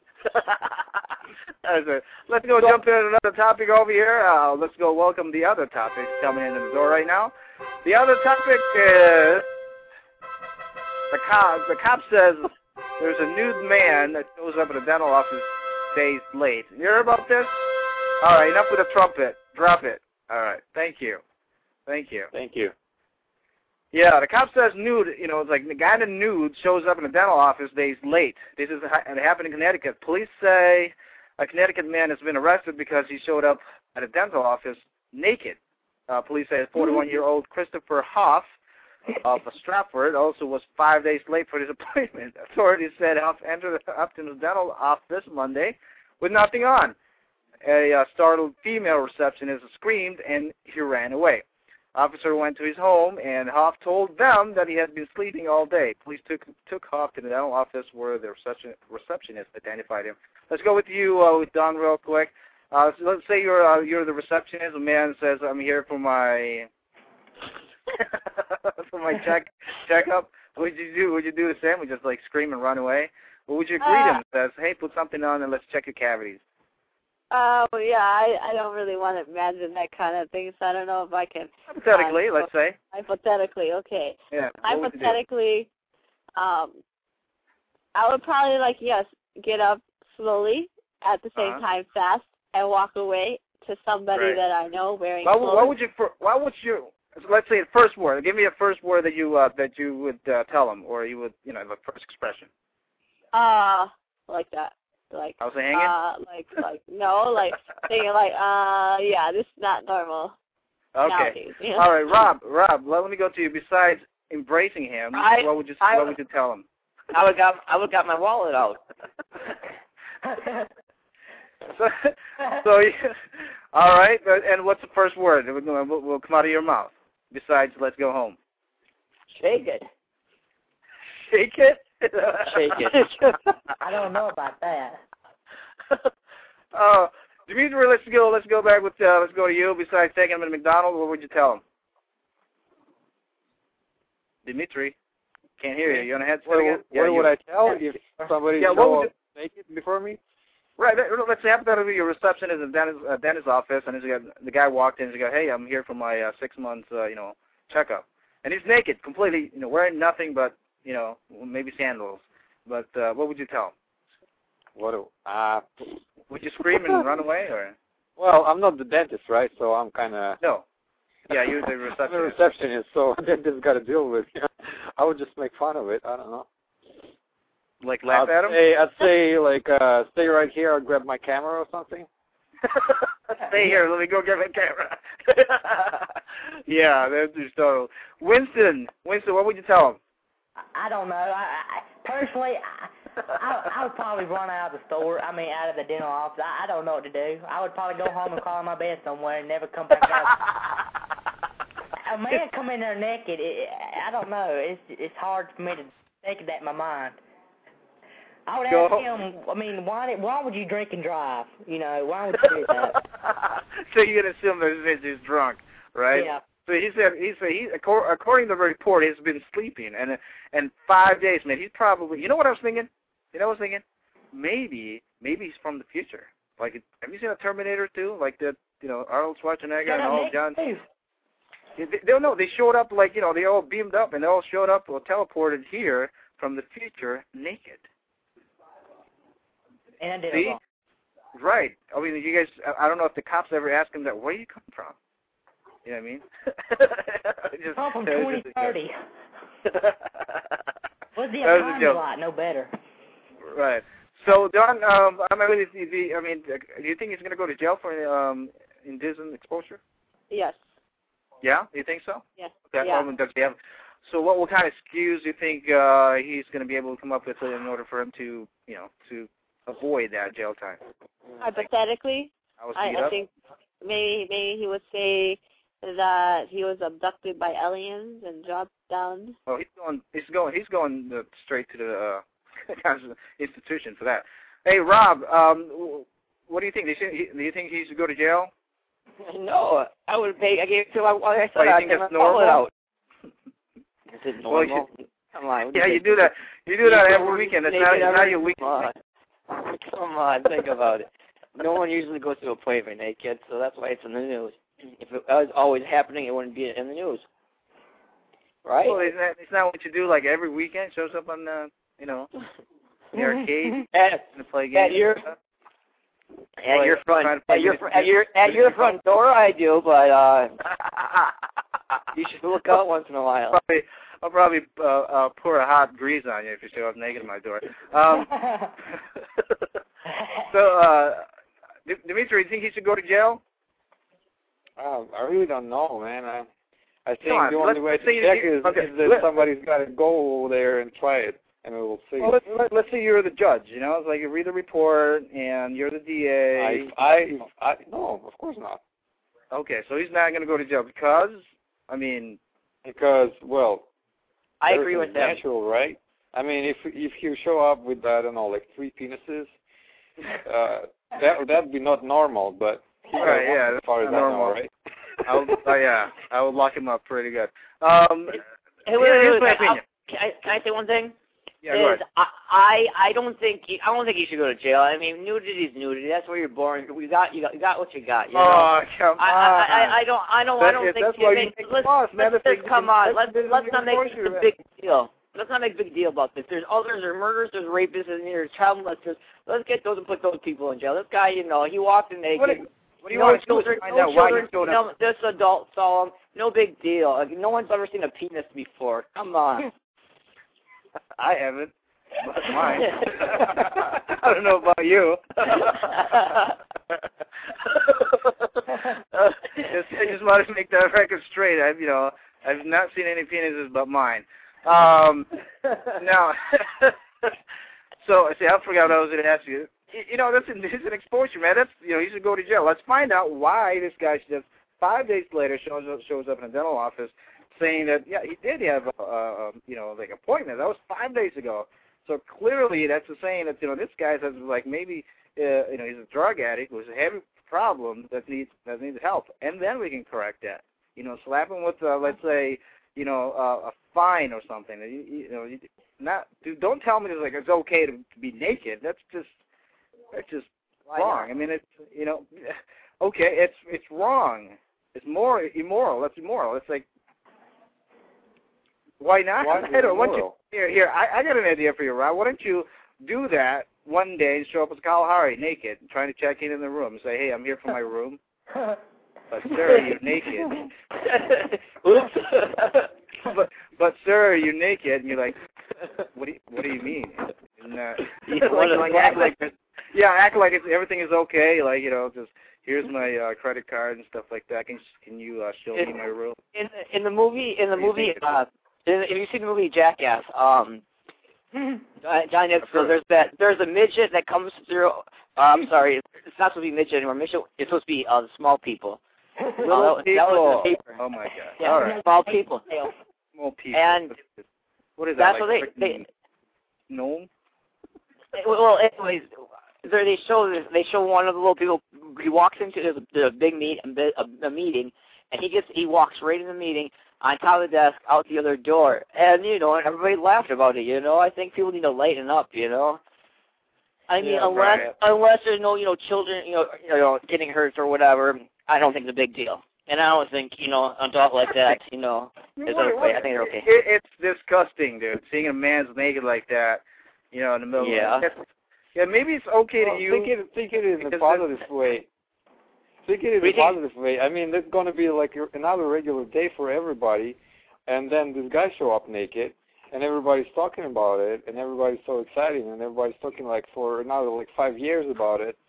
That's it. Let's go jump into another topic over here. Uh, let's go welcome the other topic coming into the door right now. The other topic is the cop. The cop says there's a nude man that shows up at a dental office days late. You hear about this? All right, enough with the trumpet. Drop it. All right, thank you. Thank you. Thank you. Yeah, the cop says nude, you know, it's like the guy in the nude shows up in a dental office days late. This is it happened in Connecticut. Police say a Connecticut man has been arrested because he showed up at a dental office naked. Uh, police say forty-one-year-old Christopher Hoff of Stratford also was five days late for his appointment. Authorities said Hoff entered Upton's dental office Monday with nothing on. A uh, startled female receptionist screamed and he ran away. Officer went to his home, and Hoff told them that he had been sleeping all day. Police took took Hoff to the dental office where the reception, receptionist identified him. Let's go with you, uh, with Don, real quick. Uh, so let's say you're uh, you're the receptionist. A man says, "I'm here for my for my check checkup." What would you do? Would you do the same? Would you just like scream and run away? Or would you greet Uh, him? Says, "Hey, put something on and let's check your cavities." Oh, uh, yeah, I, I don't really want to imagine that kind of thing, so I don't know if I can. Hypothetically, uh, let's say. Hypothetically, okay. Yeah. What would you do? Hypothetically, um, I would probably, like, yes, get up slowly, at the same Uh-huh. time fast, and walk away to somebody Right. that I know wearing What, clothes. what would you? What would you? Let's say the first word. Give me a first word that you uh, that you would uh, tell them, or you would, you know, the first expression. Uh, like that. Like, I was hanging. uh, like, like, no, like, thinking like, uh, yeah, this is not normal Okay. nowadays. You know? All right, Rob. Rob, let me go to you. Besides embracing him, I- what would you I- what would you tell him? I would got I would got my wallet out. So, so yeah. All right. And what's the first word that will, will come out of your mouth besides "let's go home"? Shake it. Shake it. Shake it. I don't know about that. uh, Dimitri, let's go. Let's go back with. Uh, let's go to you. Besides taking him to McDonald's, what would you tell him? Dimitri, can't hear you. You on a headset What, again? what Yeah, would you. I tell if somebody Yeah, show what would up naked before me? Right. Let's say hypothetically your receptionist at dentist, uh, dentist's office, and he's got, the guy walked in and he's got, hey, I'm here for my uh, six months, uh, you know, checkup, and he's naked, completely, you know, wearing nothing but, you know, maybe sandals. But uh, what would you tell him? What? Do, uh, Would you scream and run away, or? well, I'm not the dentist, right? So I'm kind of. No. Yeah, you're the I'm a receptionist. receptionist, so dentist got to deal with it. I would just make fun of it. I don't know. Like laugh I'd at him? say, I'd say like, uh, stay right here. I'll grab my camera or something. Stay here. Let me go get my camera. Yeah, that's just total. Winston, Winston, what would you tell him? I don't know. I, I personally, I, I, I would probably run out of the store. I mean, out of the dental office. I, I don't know what to do. I would probably go home and crawl in my bed somewhere and never come back out. A man come in there naked. It, I don't know. It's it's hard for me to take that in my mind. I would Go. ask him. I mean, why why would you drink and drive? You know, why would you do that? So you're gonna assume that he's drunk, right? Yeah. So he said he said he according to the report he's been sleeping and and five days, man. He's probably, you know what I was thinking? You know what I was thinking? Maybe maybe he's from the future. Like, have you seen a Terminator two? Like that, you know, Arnold Schwarzenegger and all John. They, they don't know. They showed up like, you know, they all beamed up and they all showed up or teleported here from the future naked. And See? Right. I mean, you guys, I don't know if the cops ever asked him that, where you come from? You know what I mean? Just, come from twenty thirty. What's the time lot? No better. Right. So, Don, um, I mean, is he, I mean, do you think he's going to go to jail for um, indecent exposure? Yes. Yeah? You think so? Yes. Okay. Yeah. Um, does he have, so what, what kind of excuse do you think uh, he's going to be able to come up with in order for him to, you know, to avoid that jail time? Hypothetically, I, I think maybe maybe he would say that he was abducted by aliens and dropped down. Oh, he's going. He's going. He's going uh, straight to the uh, institution for that. Hey, Rob, um, what do you think? Do you think, do you think he should go to jail? No, I would pay. I gave it to him. I said oh, you I think that's normal? It out. Is it normal? Well, you, Come on. Yeah, you do that. You do that every weekend. It's not, it's not your weekend. Come on. Come on, think about it. No one usually goes to a play naked, so that's why it's in the news. If it was always happening, it wouldn't be in the news, right? Well, isn't that, it's not what you do like every weekend. Shows up on the, you know, the arcade at, and play games. At your, at well, your front, at your, fr- at your, at your front door, I do, but uh, you should look out once in a while. Probably, I'll probably uh, uh, pour a hot grease on you if you show up naked at my door. Um, so, uh, Dimitri, do you think he should go to jail? Uh, I really don't know, man. I, I think on, the only way to check you, is, okay, is that let, somebody's got to go over there and try it, and we will see. Well, let, let, let's say you're the judge, you know? It's like you read the report, and you're the D A. I, I, I, no, of course not. Okay, so he's not going to go to jail because, I mean... Because, well... I agree with that. Natural, right? I mean, if if you show up with, I don't know, like three penises, uh, that that'd be not normal, but... Right, yeah, that's far as normal, I know, right? I would, oh, yeah, I would lock him up pretty good. Um, hey, wait, wait, here's wait, my wait, opinion. Can I, can I say one thing? Yeah, go ahead. I, I I don't think he, I don't think he should go to jail. I mean, nudity is nudity. That's where you're born. You got you got you got what you got. You know? Oh, come I, on. I, I I don't I don't I don't that, think. That's why I you mean, make let's, laws, man. let's just come on. Let's let's not make this a big deal. Let's not make a big deal about this. There's others, there's murders, there's rapists, and there's child molesters. Let's get those and put those people in jail. This guy, you know, he walked in naked. What do you, what do you no want to children, find no out why children, you showed no, up? this adult saw him. No big deal. Like, no one's ever seen a penis before. Come on. I haven't. But mine. I don't know about you. uh, just, I just want to make that record straight. I've, you know, I've not seen any penises but mine. Um, now, so I see. I forgot what I was going to ask you. you know, that's an, it's an exposure, man. That's, you know, he should go to jail. Let's find out why this guy just five days later shows up, shows up in a dental office saying that, yeah, he did have, a, a, you know, like appointment. That was five days ago. So clearly that's a saying that, you know, this guy has, like, maybe, uh, you know, he's a drug addict who's a heavy problem that needs that needs help. And then we can correct that. You know, slap him with, uh, let's say, you know, uh, a fine or something. You, you know, you, not, dude, don't tell me it's like it's okay to, to be naked. That's just, that's just Why wrong. not? I mean, it's, you know, okay, it's it's wrong. It's more immoral. That's immoral. It's like, why not? Why I don't want you. immoral? Here, here. I, I got an idea for you, Rob. Why don't you do that one day and show up as Kalahari naked, trying to check in in the room and say, "Hey, I'm here for my room." But sir, you're naked. Oops. but but sir, you're naked, and you're like, what do you, what do you mean? And, uh, like, like act like there's- yeah, act like it's, everything is okay. Like, you know, just here's my uh, credit card and stuff like that. Can can you uh, show me my room? In the, in the movie, in the What do you movie, think? uh, in, if you see the movie Jackass, um, Johnny Depp, so there's that, there's a midget that comes through. Uh, I'm sorry, it's not supposed to be midget anymore. Midget is supposed to be uh, the small people. Little Oh, that was- people. that was in the paper. Oh my God! Yeah, All right, small people. small people. And what is that? that's like what they, they freaking gnome? well, anyways, there they show they show one of the little people. He walks into the, the big meet a, a meeting, and he gets he walks right in the meeting on top of the desk, out the other door, and you know, and everybody laughed about it. You know, I think people need to lighten up. You know, I mean, Yeah, unless right. unless there's no you know children you know you know getting hurt or whatever, I don't think it's a big deal. And I don't think you know an adult like that you know is What- okay. what- I think they're okay. It, it's disgusting, dude. Seeing a man's naked like that, you know, in the middle. Yeah. Of the, yeah, maybe it's okay Well, to you. think it, think it in a because positive way. Think it in We a think- positive way. I mean, it's going to be like another regular day for everybody, and then this guy show up naked, and everybody's talking about it, and everybody's so excited, and everybody's talking like for another like five years about it.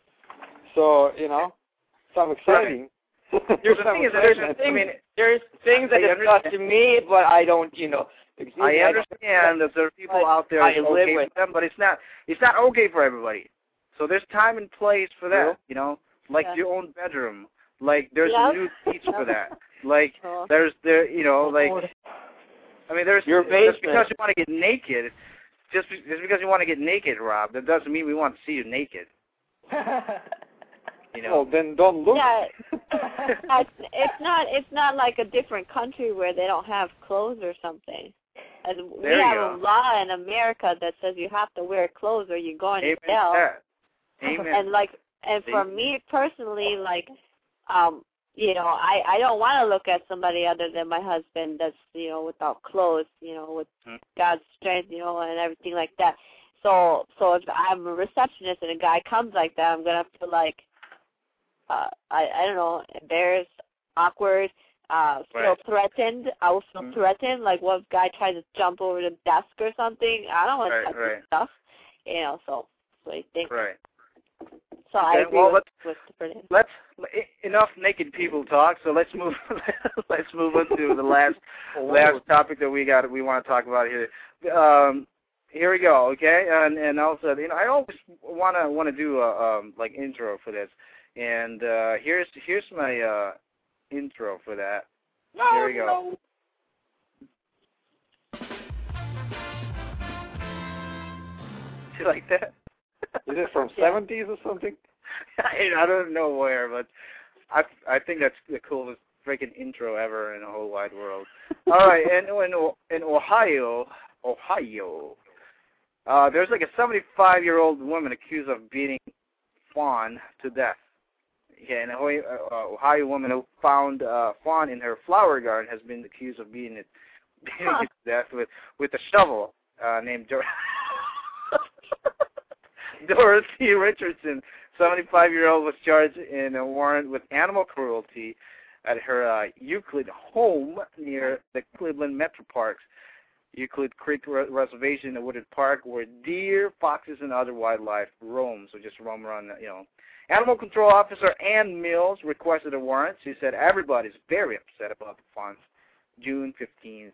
So you know, some exciting. There's the Some thing is, that there's excitement. I mean, There's things that I disgust understand. me, but I don't you know. I understand that there are people out there I it's live okay with- for them, but it's not. It's not okay for everybody. So there's time and place for that. True. You know, like Yeah. your own bedroom. Like there's Yeah. a new seats for that. Like Oh. there's there. You know, like I mean, there's Your just basement. because you want to get naked. Just, be- just because you want to get naked, Rob, that doesn't mean we want to see you naked. You know. Well, then don't look. Yeah, it's, it's not it's not like a different country where they don't have clothes or something. As we There you have go. a law in America that says you have to wear clothes or you're going Amen to jail. to that. Amen. And like, and for See? me personally, like, um, you know, I I don't want to look at somebody other than my husband that's you know without clothes, you know, with Hmm. God's strength, you know, and everything like that. So so if I'm a receptionist and a guy comes like that, I'm gonna feel like, uh, I I don't know, embarrassed, awkward, uh, feel Right. threatened. I will feel Mhm. threatened. Like, what if guy tries to jump over the desk or something? I don't want to Right, touch right. his stuff, you know. So so I think. Right. So I Okay, agree well, with, with the Brilliant. Let's e- enough naked people talk. So let's move. let's move on to the last last topic that we got. We want to talk about here. Um, here we go. Okay, and and also, you know, I always want to want to do a um, like intro for this, and uh, here's here's my uh, intro for that. No, Here we go. no. You like that? Is it from seventies or something? I, I don't know where, but I I think that's the coolest freaking intro ever in the whole wide world. All right, and in, in Ohio, Ohio, uh, there's like a seventy-five-year-old woman accused of beating fawn to death. Yeah, an Ohio, uh, Ohio woman who found uh, fawn in her flower garden has been accused of beating it, beating Huh. it to death with with a shovel. Uh, named Dor- Dorothy Richardson, seventy-five-year-old, was charged in a warrant with animal cruelty at her uh, Euclid home near the Cleveland Metro Parks, Euclid Creek Re- Reservation, a wooded park where deer, foxes, and other wildlife roam. So just roam around, you know. Animal Control Officer Ann Mills requested a warrant. She said everybody's very upset about the fawn's June fifteenth. death.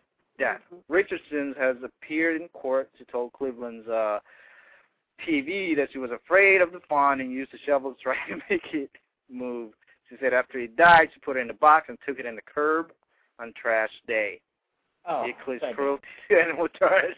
Mm-hmm. Richardson has appeared in court. She told Cleveland's uh, T V that she was afraid of the fawn and used the shovel to try to make it move. She said after he died, she put it in a box and took it in the curb on trash day. Oh, Equals thank cruelty to animal charge.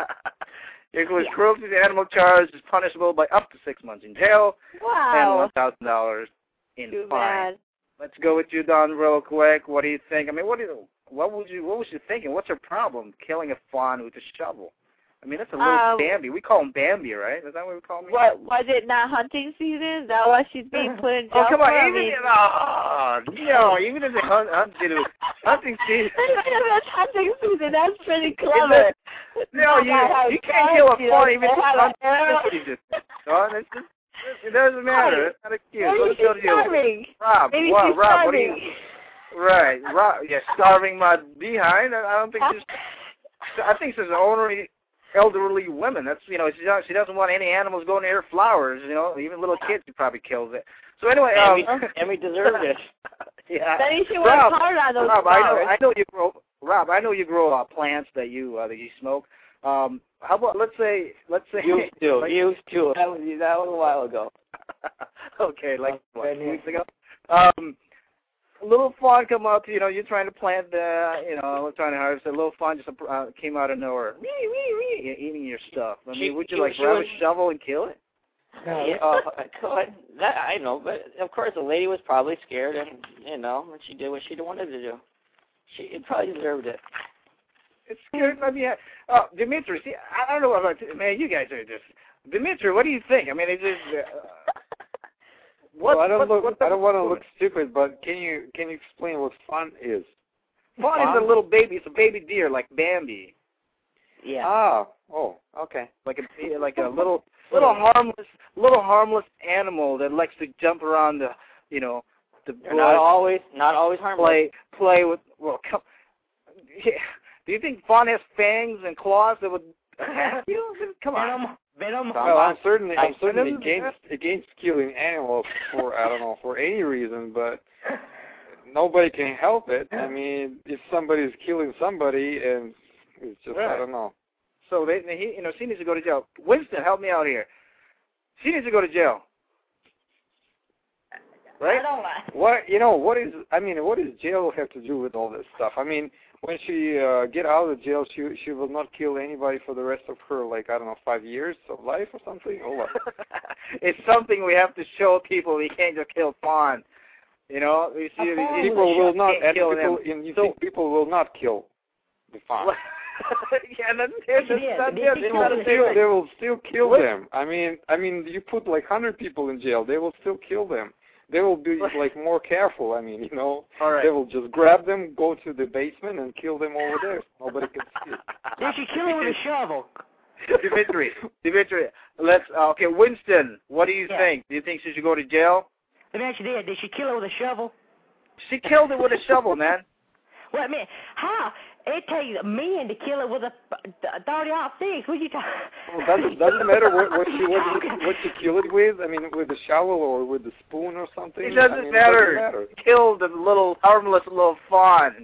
Equals yeah. cruelty to animal charge is punishable by up to six months in jail Wow. and one thousand dollars in Too fine. bad. Let's go with you, Don, real quick. What do you think? I mean, what do you, what would you, what was you thinking? What's her problem killing a fawn with a shovel? I mean, that's a little Um, Bambi. We call him Bambi, right? Is that what we call him? What, was it not hunting season? Is that why she's being put in jail Oh, come for? on. I Even mean, if, oh, no, even if it's hunt, hunting, hunting season. That's hunting season. That's pretty clever. No, you, you can't kill a fawn even if it's hunting season. No, it's just, it doesn't matter. It's not a cute. Maybe Let's she's go to you. starving. Rob, Maybe wow, she's Rob, what do starving. you... Right, Rob, yeah, starving my behind. I don't think she's... I think she's only elderly women. That's, you know, she doesn't, she doesn't want any animals going near her flowers, you know. Even little kids, she probably kills it. So anyway... And, um, we, and we deserve it. Yeah. Then you should Rob, work hard on those Rob, I know, flowers. I know you grow... Rob, I know you grow uh, plants that you uh, that you smoke. Um, how about, let's say... Let's say Used to. like, Used to. That was, that was a while ago. Okay, like Oh, what, two goodness. weeks ago? Um, a little fawn come up, you know, you're trying to plant the, you know, we're trying to harvest. A little fawn just uh, came out of nowhere, wee, wee, wee, eating your stuff. I mean, She- would you she- like she grab was- a shovel and kill it? Yeah, uh, I could. That I know, but of course the lady was probably scared, and you know, and she did what she wanted to do. She it probably deserved it. It's scary. I mean, uh, Dimitri, see, I don't know about, man, you guys are just, Dimitri, what do you think? I mean, it's just, uh, what, well, I don't what, look. what I don't want to look stupid, but can you can you explain what fun is? Fawn is a little baby. It's a baby deer, like Bambi, Yeah. Ah. Oh. Okay. like a like a little little harmless little harmless animal that likes to jump around the, you know, the They're not always not always harmless. play play with. Well, come. Yeah. Do you think fawn has fangs and claws that would attack you? Come on. Venom. Venom. Well, I'm certainly I'm I- certainly Venom- against against killing animals for I don't know for any reason, but nobody can help it. I mean, if somebody's killing somebody, and it's just I Right. don't know. So they, they, he, you know, she needs to go to jail. Winston, help me out here. She needs to go to jail. Right? I don't like. What you know? What is I mean? What does jail have to do with all this stuff? I mean, when she uh, get out of jail, she she will not kill anybody for the rest of her, like I don't know, five years of life or something. Or what? It's something we have to show people. We can't just kill fawn. You know, you see, fawn these People will not, can't and kill people, them. and you So- think people will not kill the fawn. Yeah, that's it. That's, Yeah, that's they- it. they They kill gotta them. say Still, that. they will still kill What? them. I mean, I mean, you put like hundred people in jail, they will still kill them. They will be like more careful. I mean, you know, All right. they will just grab them, go to the basement, and kill them over there. Nobody can see it. They should kill him with a shovel. Dimitri, Dimitri, let's, uh, okay, Winston, what do you Yeah. think? Do you think she should go to jail? Let me ask you this: did she kill it with a shovel? She killed it with a shovel, man. Well, I mean, how? It takes men to kill it with a thirty aught six. What are you talking? Well, doesn't doesn't matter what what you what you, what you kill it with. I mean, with a shovel or with a spoon or something. It doesn't I mean, matter. It doesn't matter. Killed the little harmless little fawn.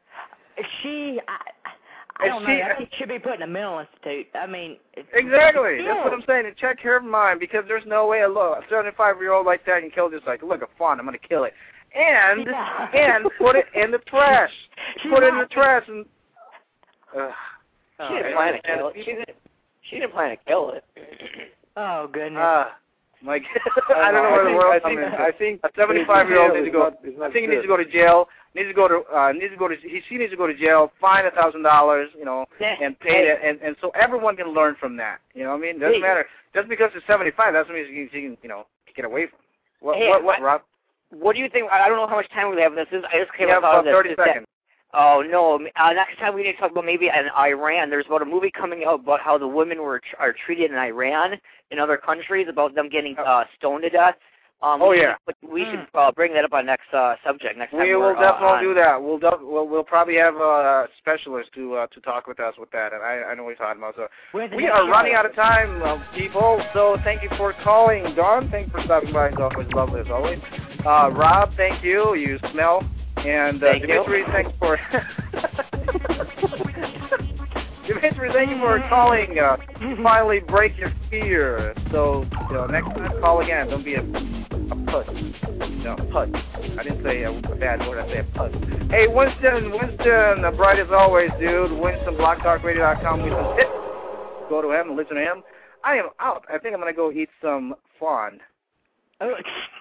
She, I, I Is don't she- know. I think she should be put in a mental institute. I mean, it's- Exactly. it's That's what I'm saying. And check her mind, because there's no way a look a seventy-five-year-old like that can kill just like, look, a fawn, I'm going to kill it. And Yeah. and put it in the trash. She put it in the might- trash and... Uh, She didn't plan to kill it. She didn't. She didn't plan to kill it. Oh goodness. Uh, my I don't know where the I world's think, coming I think A seventy-five-year-old needs to go. Is not, I think he needs to go to jail. Needs to go to. Uh, needs to go to. He, she needs to go to jail. Fine a thousand dollars. You know, and pay it. And and so everyone can learn from that. You know what I mean? Doesn't Hey. matter. Just because it's seventy-five, doesn't mean she can, she can you know get away from. What Hey, what what I- Rob? What do you think? I don't know how much time we have. This is. I just came You have up about with thirty this. seconds. Oh no! Uh, next time we need to talk about maybe in Iran. There's about a movie coming out about how the women were tr- are treated in Iran in other countries, about them getting uh, stoned to death. Um, Oh, we yeah. Should, we should uh, bring that up on next uh, subject next time. We will we're, uh, definitely on. do that. We'll, def- we'll we'll probably have a specialist to uh, to talk with us with that, and I I know what you're talking about. So Where's the we next are show? running out of time, uh, people. So thank you for calling, Dawn. Thanks for stopping by. It's always lovely as always. Uh, Rob, thank you. You smell. And uh, Thank you. Dimitri, thanks for Winston, thank you for calling. Uh, finally break your fear. So, you know, next time, call again. Don't be a, a puss. No, puss. I didn't say a, a bad word. I said puss. Hey, Winston, Winston, uh, bright as always, dude. Winston, blog talk radio dot com. Winston, hit. Go to him and listen to him. I am out. I think I'm going to go eat some flan. Oh.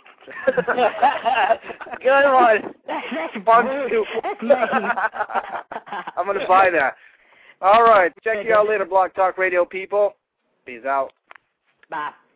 Good one. That's Fun rude. too. That's mean. I'm going to buy that. All right. Check you out later, Blog Talk Radio people. Peace out. Bye.